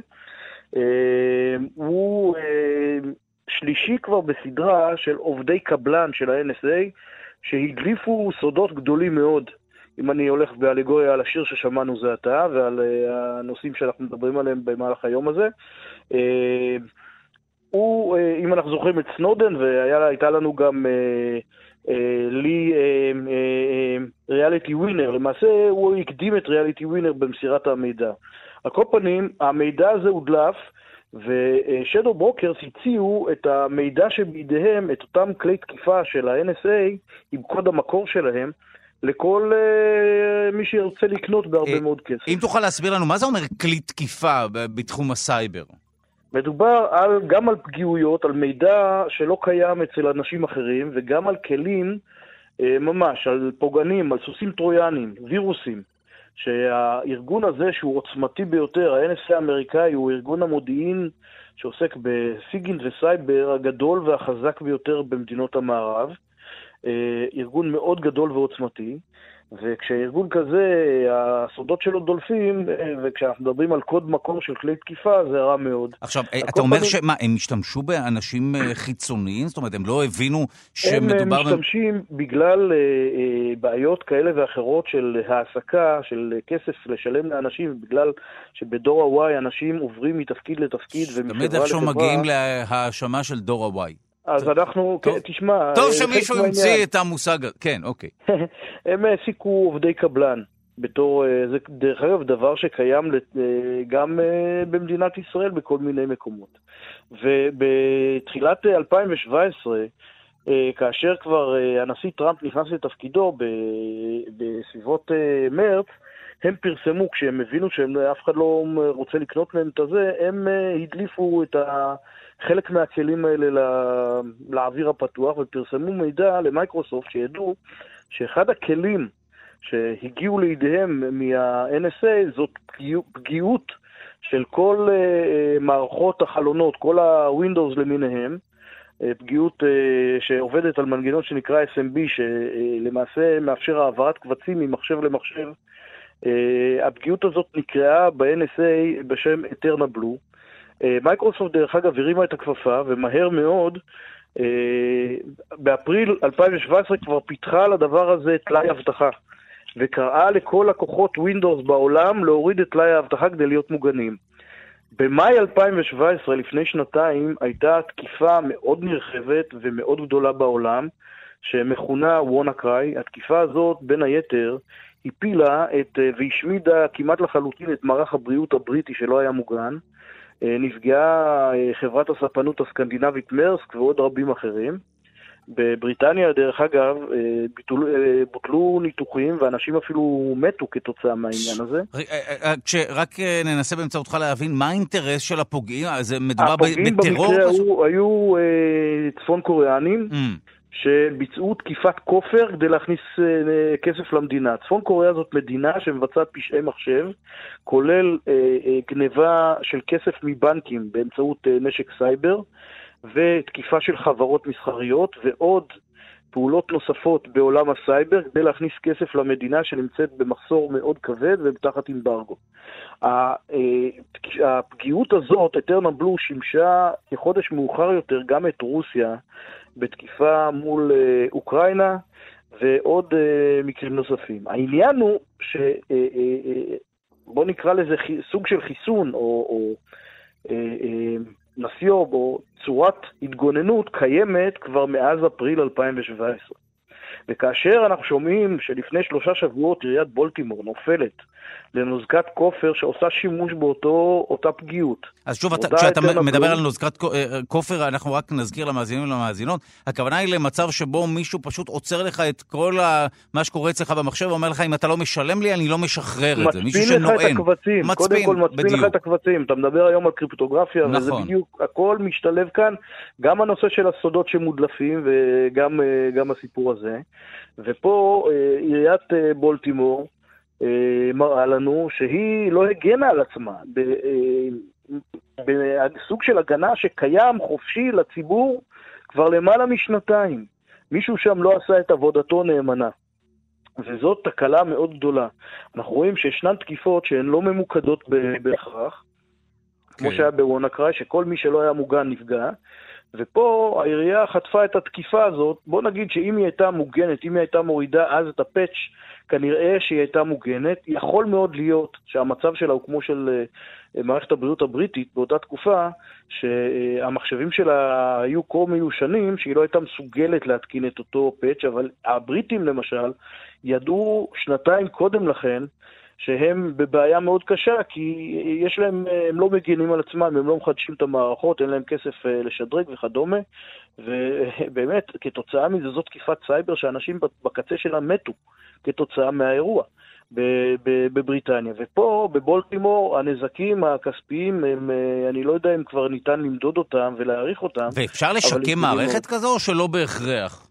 הוא שלישי כבר בסדרה של עובדי קבלן של ה-אן אס איי, שהדליפו סודות גדולים מאוד. אם אני הולך באלגוריה על השיר ששמענו זה עתה, ועל הנושאים שאנחנו מדברים עליהם במהלך היום הזה, הוא, אם אנחנו זוכרים את סנודן, והייתה לנו גם לי ריאליטי ווינר, למעשה הוא הקדים את ריאליטי ווינר במסירת המידע. על כל פנים, המידע הזה הודלף, ושדו ברוקרס הציעו את המידע שבידיהם, את אותם כלי תקיפה של ה-אן אס איי, עם קוד המקור שלהם, לכל uh, מי שירצה לקנות בהרבה מאוד כסף. אם תוכל להסביר לנו, מה זה אומר כלי תקיפה בתחום הסייבר? מדובר על, גם על פגיעויות, על מידע שלא קיים אצל אנשים אחרים, וגם על כלים אה, ממש, על פוגענים, על סוסים טרויאנים, וירוסים, שהארגון הזה שהוא עוצמתי ביותר, ה-אן אס איי האמריקאי, הוא ארגון המודיעין שעוסק בסיגינט וסייבר הגדול והחזק ביותר במדינות המערב, אה, ארגון מאוד גדול ועוצמתי, וכשארגון כזה, הסודות שלו דולפים, וכשאנחנו מדברים על קוד מקור של כלי תקיפה, זה רע מאוד. עכשיו, אתה אומר פנים... שמה, הם השתמשו באנשים חיצוניים? זאת אומרת, הם לא הבינו שמדובר... הם משתמשים בגלל אה, בעיות כאלה ואחרות של העסקה, של כסף לשלם לאנשים, בגלל שבדור ה-וואי אנשים עוברים מתפקיד לתפקיד ומחברה לחברה. תמיד איכשהו מגיעים להאשמה של דור ה-וואי. אז אנחנו, תשמע... טוב שמישהו המציא את המושג, כן, אוקיי. הם העסיקו עובדי קבלן, בתור, זה דרך אגב דבר שקיים גם במדינת ישראל בכל מיני מקומות. ובתחילת אלפיים שבע עשרה, כאשר כבר הנשיא טראמפ נכנס לתפקידו בסביבות מרץ, הם פרסמו, כשהם הבינו שאף אחד לא רוצה לקנות להם את זה, הם הדליפו את ה... חלק מהכלים האלה לאוויר הפתוח, ופרסמו מידע למייקרוסופט שידעו שאחד הכלים שהגיעו לידיהם מה-אן אס איי זאת פגיעות של כל uh, מערכות החלונות, כל ה-Windows למיניהם, uh, פגיעות uh, שעובדת על מנגנון שנקרא אס אם בי, שלמעשה מאפשר העברת קבצים ממחשב למחשב הפגיעות הזאת נקראה ב-אן אס איי בשם Eterna Blue. מייקרוסופט דרך אגב הרימה את הכפפה, ומהר מאוד, באפריל אלפיים שבע עשרה כבר פיתחה לדבר הזה תלאי אבטחה, וקראה לכל לקוחות ווינדוס בעולם להוריד את תלאי האבטחה כדי להיות מוגנים. במאי אלפיים שבע עשרה, לפני שנתיים, הייתה תקיפה מאוד נרחבת ומאוד גדולה בעולם, שמכונה WannaCry. התקיפה הזאת, בין היתר, הפילה את, והשמידה כמעט לחלוטין את מערך הבריאות הבריטי שלא היה מוגן. נפגעה חברת הספנות הסקנדינבית מרסק ועוד רבים אחרים. בבריטניה, דרך אגב, ביטול, בוטלו ניתוחים, ואנשים אפילו מתו כתוצאה מהעניין הזה. רק ננסה באמצעותך להבין, מה האינטרס של הפוגעים? זה מדובר בטרור? הפוגעים במקרה היו, היו צפון קוריאנים, שביצעו תקיפת כופר כדי להכניס כסף למדינה. צפון קוריאה זאת מדינה שמבצעת פשעי מחשב, כולל גניבה של כסף מבנקים באמצעות נשק סייבר, ותקיפה של חברות מסחריות, ועוד פעולות נוספות בעולם הסייבר, כדי להכניס כסף למדינה שנמצאת במחסור מאוד כבד ובתחת אמברגו. הפגיעות הזאת, Eterna Blue, שימשה כחודש מאוחר יותר גם את רוסיה, בתקיפה מול אוקראינה, ועוד מקרים נוספים. העניין הוא ש... בוא נקרא לזה סוג של חיסון, או... או נסיוב או צורת התגוננות קיימת כבר מאז אפריל אלפיים שבע עשרה. וכאשר אנחנו שומעים שלפני שלושה שבועות עיריית בולטימור נופלת לנוזקת כופר שעושה שימוש באותו, אותה פגיעות. אז שוב, כשאתה מדבר על נוזקת כופר, אנחנו רק נזכיר למאזינים ולמאזינות, הכוונה היא למצב שבו מישהו פשוט עוצר לך את כל מה שקורה אצלך במחשב, ואומר לך, אם אתה לא משלם לי, אני לא משחרר את זה. מישהו שנוען. מצפין לך את הקבצים. קודם כל מצפין לך את הקבצים. אתה מדבר היום על קריפטוגרפיה, וזה בדיוק, הכל משתלב כאן, גם הנושא של הסודות שמודלפים, וגם הסיפור הזה. ופה עיריית בולטימור מראה לנו שהיא לא הגנה על עצמה בסוג של הגנה שקיים חופשי לציבור כבר למעלה משנתיים. מישהו שם לא עשה את עבודתו נאמנה, וזאת תקלה מאוד גדולה. אנחנו רואים שישנן תקיפות שהן לא ממוקדות בהכרח, כמו שהיה בוואנאקריי, שכל מי שלא היה מוגן נפגע, ופה העירייה חטפה את התקיפה הזאת. בוא נגיד שאם היא הייתה מוגנת, אם היא הייתה מורידה אז את הפאץ', כנראה שהיא הייתה מוגנת. יכול מאוד להיות שהמצב שלה הוא כמו של מערכת הבריאות הבריטית באותה תקופה, שהמחשבים שלה היו כה מיושנים שהיא לא הייתה מסוגלת להתקין את אותו פאץ', אבל הבריטים למשל ידעו שנתיים קודם לכן שהם בבעיה מאוד קשה, כי יש להם, הם לא מגינים על עצמם, הם לא מחדשים את המערכות, אין להם כסף לשדרג וכדומה, ובאמת, כתוצאה מזה, זאת תקיפת סייבר שאנשים בקצה שלה מתו, כתוצאה מהאירוע בבריטניה. ופה, בבולטימור, הנזקים הכספיים, הם, אני לא יודע אם כבר ניתן למדוד אותם ולהעריך אותם. ואפשר לשקם מערכת כזו או שלא בהכרח?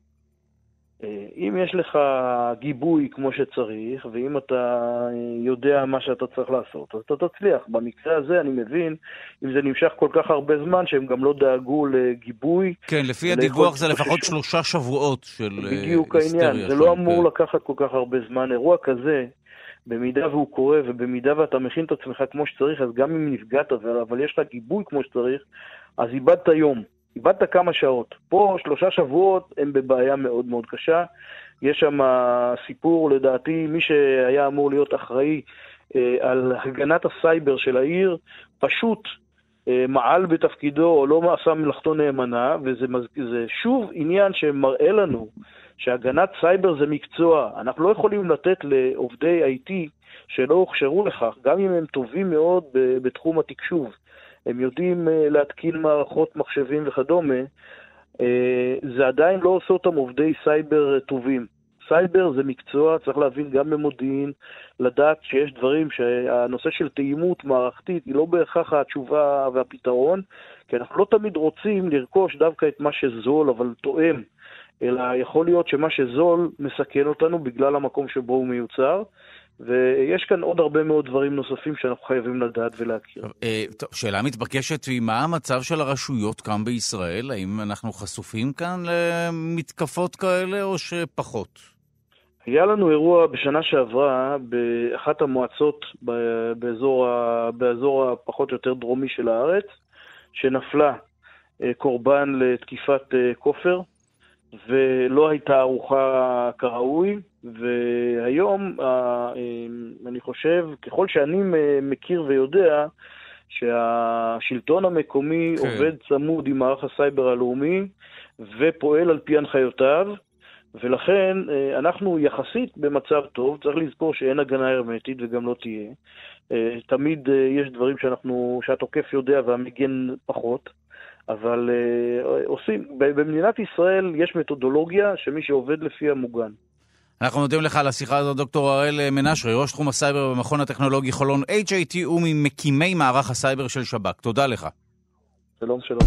אם יש לך גיבוי כמו שצריך, ואם אתה יודע מה שאתה צריך לעשות, אז אתה תצליח. במקרה הזה אני מבין, אם זה נמשך כל כך הרבה זמן, שהם גם לא דאגו לגיבוי. כן, לפי הדיווח זה לפחות שלושה שבועות של היסטריה. בדיוק העניין, זה לא אמור לקחת כל כך הרבה זמן. אירוע כזה, במידה והוא קורה, ובמידה ואתה מכין את עצמך כמו שצריך, אז גם אם נפגעת, אבל יש לך גיבוי כמו שצריך, אז איבדת יום. איבדת כמה שעות. פה שלושה שבועות הם בבעיה מאוד מאוד קשה. יש שם סיפור, לדעתי, מי שהיה אמור להיות אחראי אה, על הגנת הסייבר של העיר, פשוט אה, מעל בתפקידו או לא עשה מלאכתו נאמנה, וזה זה שוב עניין שמראה לנו שהגנת סייבר זה מקצוע. אנחנו לא יכולים לתת לעובדי איי טי שלא הוכשרו לכך, גם אם הם טובים מאוד בתחום התקשוב. הם יודעים להתקין מערכות מחשבים וכדומה, זה עדיין לא עושה אותם עובדי סייבר טובים. סייבר זה מקצוע, צריך להבין גם במודיעין, לדעת שיש דברים שהנושא של תאימות מערכתית היא לא בהכרח התשובה והפתרון, כי אנחנו לא תמיד רוצים לרכוש דווקא את מה שזול, אבל תואם, אלא יכול להיות שמה שזול מסכן אותנו בגלל המקום שבו הוא מיוצר, ויש כאן עוד הרבה מאוד דברים נוספים שאנחנו חייבים לדעת ולהכיר. טוב, שאלה מתבקשת, היא מה המצב של הרשויות כאן בישראל? האם אנחנו חשופים כאן למתקפות כאלה או שפחות? היה לנו אירוע בשנה שעברה באחת המועצות באזור, באזור הפחות או יותר דרומי של הארץ, שנפלה קורבן לתקיפת כופר, ולא הייתה ארוחה כראוי, והיום אני חושב, ככל שאני מכיר ויודע, שהשלטון המקומי כן. עובד צמוד עם מערך הסייבר הלאומי, ופועל על פי הנחיותיו, ולכן אנחנו יחסית במצב טוב. צריך לזכור שאין הגנה הרמטית וגם לא תהיה. תמיד יש דברים שאנחנו, שהתוקף יודע והמגן פחות, אבל עושים, במדינת ישראל יש מתודולוגיה שמי שעובד לפי המוגן. אנחנו מודים לך על השיחה הזאת, דוקטור הראל מנשרי, ראש תחום הסייבר במכון הטכנולוגי חולון אייץ' איי טי וממקימי מערך הסייבר של שב"כ. תודה לך. שלום, שלום.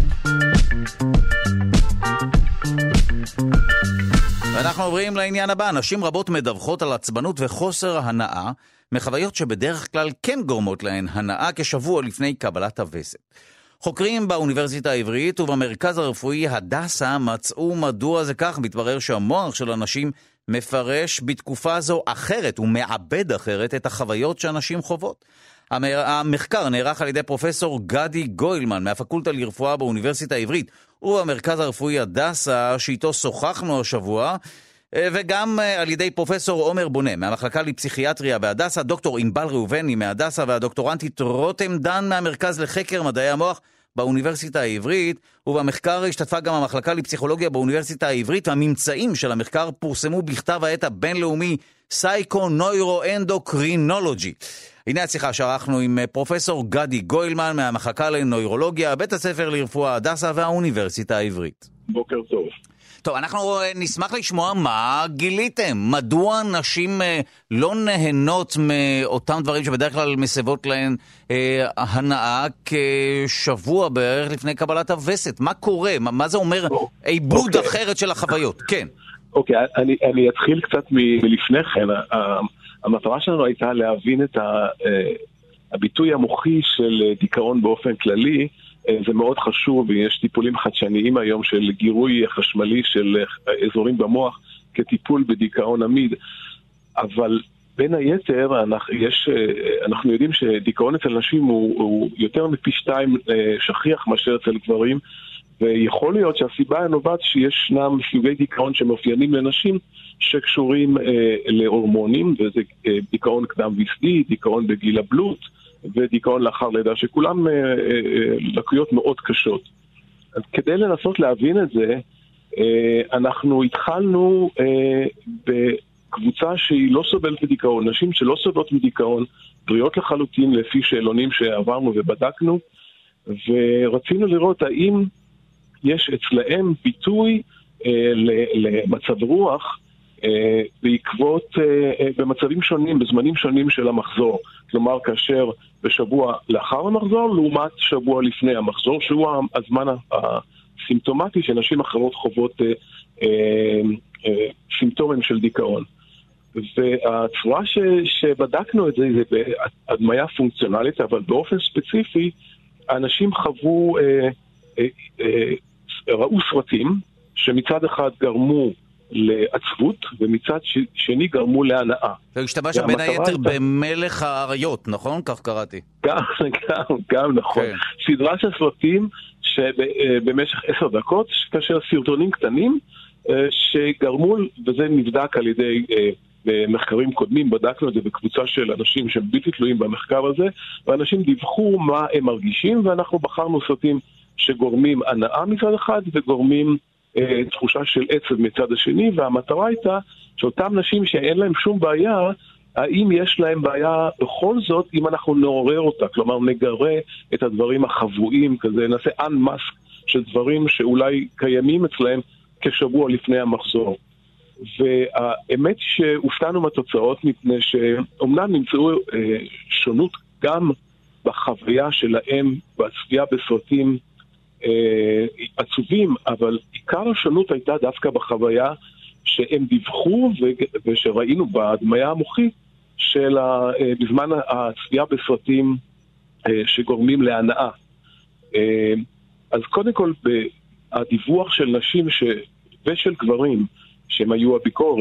ואנחנו עוברים לעניין הבא. נשים רבות מדווחות על עצבנות וחוסר הנאה, מחוויות שבדרך כלל כן גורמות להן הנאה כשבוע לפני קבלת הווסת. חוקרים באוניברסיטה העברית ובמרכז הרפואי הדסה מצאו מדוע זה כך. מתברר שהמוח של אנשים מפרש בתקופה זו אחרת ומעבד אחרת את החוויות שאנשים חוות. המחקר נערך על ידי פרופסור גדי גוילמן מהפקולטה לרפואה באוניברסיטה העברית ובמרכז הרפואי הדסה שאיתו שוחחנו השבוע, וגם על ידי פרופסור עומר בונה מהמחלקה לפסיכיאטריה בהדסה, דוקטור ענבל ראובני מהדסה והדוקטורנטית רותם דן מהמרכז לחקר מדעי המוח באוניברסיטה העברית, ובמחקר השתתפה גם המחלקה לפסיכולוגיה באוניברסיטה העברית, והממצאים של המחקר פורסמו בכתב העת הבינלאומי Psychoneuroendocrinology. הנה השיחה שערכנו עם פרופסור גדי גוילמן מהמחלקה לנוירולוגיה, בית הספר לרפואה הדסה והאוניברסיטה העברית. בוקר טוב. טוב, אנחנו נשמח לשמוע מה גיליתם. מדוע נשים לא נהנות מאותם דברים שבדרך כלל מסבות להן אה, הנאה כשבוע בערך לפני קבלת הווסת? מה קורה? מה, מה זה אומר עיבוד okay. אחרת של החוויות? כן. אוקיי, okay, אני, אני אתחיל קצת מ- מלפני כן. המטרה שלנו הייתה להבין את ה, הביטוי המוחי של דיכאון באופן כללי. זה מאוד חשוב, ויש טיפולים חדשניים היום של גירוי חשמלי של אזורים במוח כטיפול בדיכאון עמיד. אבל בין היתר, אנחנו, יש, אנחנו יודעים שדיכאון אצל נשים הוא, הוא יותר מפי שתיים שכיח מאשר אצל גברים, ויכול להיות שהסיבה הנובעת שישנם סוגי דיכאון שמאופיינים לנשים שקשורים אה, להורמונים, וזה אה, דיכאון קדם וסדי, דיכאון בגיל הבלוט, ודיכאון לאחר לידה, שכולם אה, אה, לקויות מאוד קשות. אז כדי לנסות להבין את זה, אה, אנחנו התחלנו אה, בקבוצה שהיא לא סובלת מדיכאון, נשים שלא סובלות מדיכאון, בריאות לחלוטין לפי שאלונים שעברנו ובדקנו, ורצינו לראות האם יש אצלהם ביטוי אה, למצב רוח אה, בעקבות, אה, במצבים שונים, בזמנים שונים של המחזור. כלומר, כאשר בשבוע לאחר המחזור, לעומת שבוע לפני המחזור, שהוא הזמן הסימפטומטי שנשים אחרות חוות אה, אה, אה, סימפטומים של דיכאון. והצורה ש, שבדקנו את זה, זה בהדמיה פונקציונלית, אבל באופן ספציפי, האנשים חוו, אה, אה, אה, ראו סרטים שמצד אחד גרמו לעצבות, ומצד שני גרמו להנאה. והשתמש בין היתר במלך האריות, נכון? כך קראתי. גם, גם, גם נכון. כן. סדרה של סרטים שבמשך עשר דקות, כאשר סרטונים קטנים, שגרמו, וזה נבדק על ידי במחקרים קודמים, בדקנו את זה בקבוצה של אנשים שהם בלתי תלויים במחקר הזה, ואנשים דיווחו מה הם מרגישים, ואנחנו בחרנו סרטים שגורמים הנאה מצד אחד, וגורמים אה, תחושה של עצב מצד השני, והמטרה הייתה שאותם נשים שאין להם שום בעיה, האם יש להם בעיה בכל זאת, אם אנחנו נעורר אותה, כלומר נגרה את הדברים החבואים, כזה נעשה אנמאסק של דברים שאולי קיימים אצלהם כשבוע לפני המחזור. והאמת שהופתענו מהתוצאות, מפני שאומנם נמצאו אה, שונות גם בחוויה שלהם, בצפייה בסרטים אה, עצובים, אבל עיקר השונות הייתה דווקא בחוויה שהם דיווחו ו- ושראינו בהדמיה המוחית של ה- אה, בזמן הצפייה בסרטים אה, שגורמים להנאה. אה, אז קודם כל, הדיווח של נשים ש... ושל גברים, שהם היו הביקורת,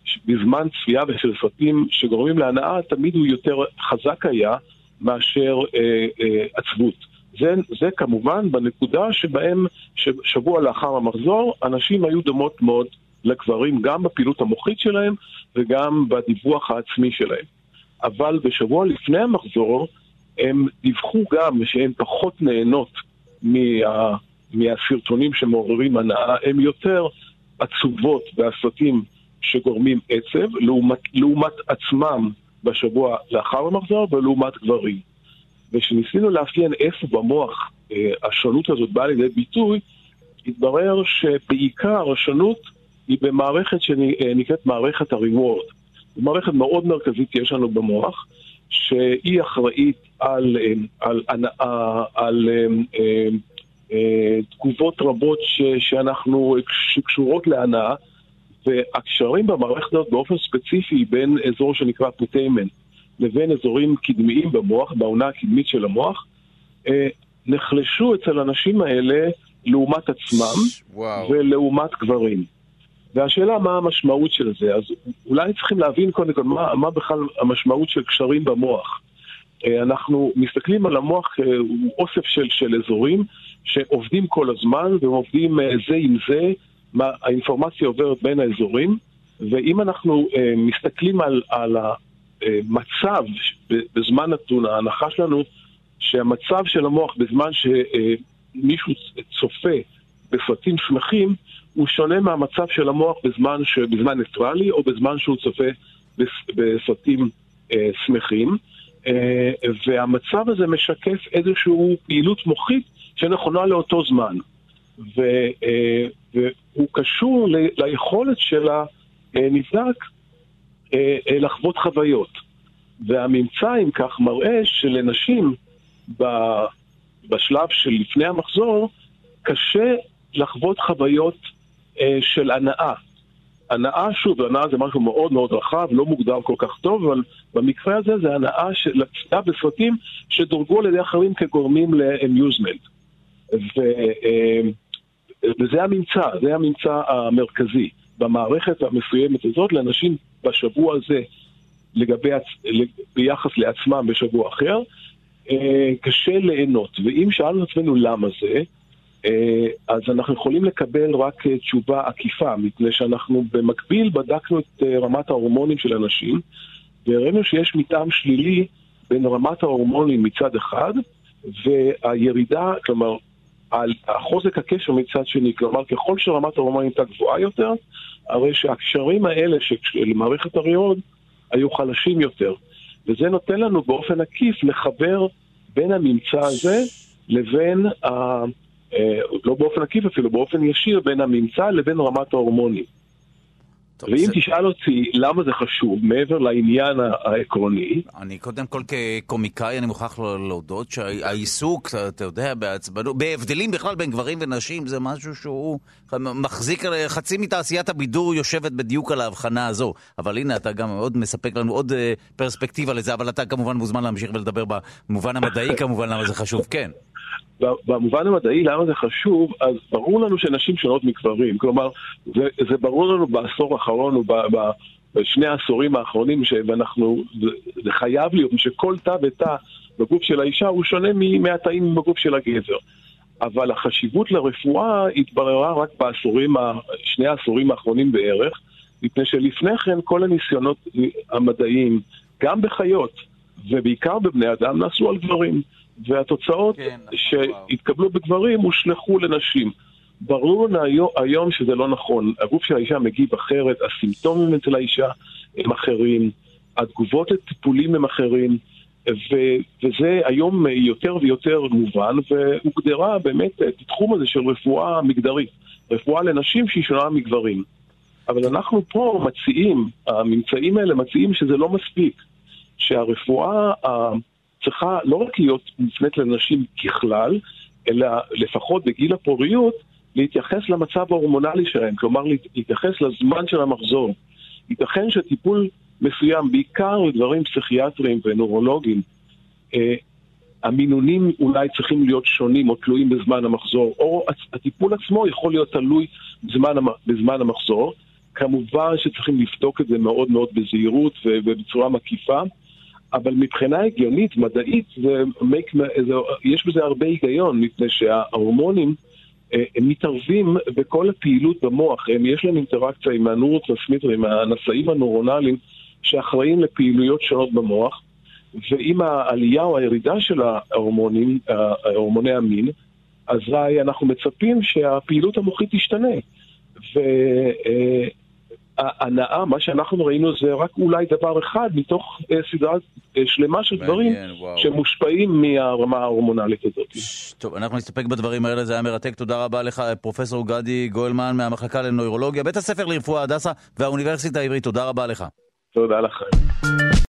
בזמן צפייה ושל סרטים שגורמים להנאה, תמיד הוא יותר חזק היה מאשר אה, אה, עצבות. זה, זה כמובן בנקודה שבהם שבוע לאחר המחזור, אנשים היו דומות מאוד לגברים, גם בפעילות המוחית שלהם וגם בדיווח העצמי שלהם. אבל בשבוע לפני המחזור, הם דיווחו גם שהן פחות נהנות מה, מהסרטונים שמעוררים הנאה, הם יותר עצובות והסרטים שגורמים עצב, לעומת, לעומת עצמם בשבוע לאחר המחזור ולעומת גברים. ושניסינו לאפיין איפה במוח אה, השונות הזאת באה לידי ביטוי, התברר שבעיקר השונות היא במערכת שנקראת מערכת הריוורד. זו מערכת מאוד מרכזית יש לנו במוח, שהיא אחראית על, על, על, על, על אה, אה, תגובות רבות ש, שאנחנו, שקשורות להנאה, והקשרים במערכת הזאת באופן ספציפי בין אזור שנקרא פוטיימן לבין אזורים קדמיים במוח, בעונה הקדמית של המוח, אה, נחלשו אצל האנשים האלה לעומת עצמם וואו. ולעומת גברים. והשאלה מה המשמעות של זה, אז אולי צריכים להבין קודם כל מה, מה בכלל המשמעות של קשרים במוח. אה, אנחנו מסתכלים על המוח, אה, הוא אוסף של, של אזורים שעובדים כל הזמן ועובדים אה, זה עם זה, מה, האינפורמציה עוברת בין האזורים, ואם אנחנו אה, מסתכלים על, על המצב בזמן נתון, ההנחה שלנו שהמצב של המוח בזמן שמישהו צופה בסרטים שמחים, הוא שונה מהמצב של המוח בזמן, ש... בזמן ניטרלי או בזמן שהוא צופה בסרטים אה, שמחים, אה, והמצב הזה משקף איזושהי פעילות מוחית שנכונה לאותו זמן. ו, אה, והוא קשור ל, ליכולת של הנבדק אה, אה, לחוות חוויות. והממצא אם כך מראה שלנשים ב, בשלב של לפני המחזור קשה לחוות חוויות אה, של הנאה. הנאה, שוב, הנאה זה משהו מאוד מאוד רחב, לא מוגדר כל כך טוב, אבל במקרה הזה זה הנאה של הצפייה בסרטים שדורגו על ידי אחרים כגורמים לאמיוזמנט. ו... אה, וזה הממצא, זה הממצא המרכזי במערכת המסוימת הזאת לאנשים בשבוע הזה לגבי, ביחס לעצמם בשבוע אחר, קשה ליהנות. ואם שאלנו עצמנו למה זה, אז אנחנו יכולים לקבל רק תשובה עקיפה, מפני שאנחנו במקביל בדקנו את רמת ההורמונים של אנשים, והראינו שיש מתאם שלילי בין רמת ההורמונים מצד אחד, והירידה, כלומר, על החוזק הקשר מצד שני, כלומר ככל שרמת ההורמונים הייתה גבוהה יותר, הרי שהקשרים האלה של מערכת הריאות היו חלשים יותר. וזה נותן לנו באופן עקיף לחבר בין הממצא הזה לבין, ה, לא באופן עקיף אפילו, באופן ישיר בין הממצא לבין רמת ההורמונים. טוב, ואם זה... תשאל אותי למה זה חשוב, מעבר לעניין העקרוני... אני קודם כל כקומיקאי, אני מוכרח להודות שהעיסוק, אתה יודע, בעצבנו, בהבדלים בכלל בין גברים ונשים, זה משהו שהוא מחזיק, חצי מתעשיית הבידור יושבת בדיוק על ההבחנה הזו. אבל הנה, אתה גם מאוד מספק לנו עוד פרספקטיבה לזה, אבל אתה כמובן מוזמן להמשיך ולדבר במובן המדעי, כמובן, למה זה חשוב, כן. במובן המדעי, למה זה חשוב, אז ברור לנו שנשים שונות מגברים. כלומר, זה, זה ברור לנו בעשור האחרון, או בשני העשורים האחרונים, שאנחנו, זה, זה חייב להיות, שכל תא ותא בגוף של האישה הוא שונה מהתאים בגוף של הגבר. אבל החשיבות לרפואה התבררה רק בעשורים, שני העשורים האחרונים בערך, מפני שלפני כן כל הניסיונות המדעיים, גם בחיות, ובעיקר בבני אדם, נעשו על גברים. והתוצאות כן, שהתקבלו בגברים הושלחו לנשים. ברור לנו היום שזה לא נכון. הגוף של האישה מגיב אחרת, הסימפטומים אצל האישה הם אחרים, התגובות לטיפולים הם אחרים, ו- וזה היום יותר ויותר מובן, והוגדרה באמת את התחום הזה של רפואה מגדרית, רפואה לנשים שהיא שונה מגברים. אבל אנחנו פה מציעים, הממצאים האלה מציעים שזה לא מספיק, שהרפואה צריכה לא רק להיות מופנית לנשים ככלל, אלא לפחות בגיל הפוריות, להתייחס למצב ההורמונלי שלהם, כלומר להתייחס לזמן של המחזור. ייתכן שטיפול מסוים, בעיקר לדברים פסיכיאטריים ונורולוגיים, אה, המינונים אולי צריכים להיות שונים או תלויים בזמן המחזור, או הטיפול עצמו יכול להיות תלוי בזמן, בזמן המחזור, כמובן שצריכים לבדוק את זה מאוד מאוד בזהירות ובצורה מקיפה, אבל מבחינה הגיונית, מדעית, זה make, זה, יש בזה הרבה היגיון, מפני שההורמונים הם מתערבים בכל הפעילות במוח, הם יש להם אינטראקציה עם הנורוטרנסמיטרים, עם הנשאים הנורונליים שאחראים לפעילויות שונות במוח, ועם העלייה או הירידה של ההורמונים, ההורמוני המין, אז אנחנו מצפים שהפעילות המוחית תשתנה. וההנאה, מה שאנחנו ראינו זה רק אולי דבר אחד מתוך סדרה שלמה של דברים שמושפעים מהרמה ההורמונלית הזאת. טוב, אנחנו נסתפק בדברים האלה, זה היה מרתק. תודה רבה לך, פרופסור גדי גוילמן מהמחלקה לנוירולוגיה, בית הספר לרפואה הדסה והאוניברסיטה העברית. תודה רבה לך. תודה לכם.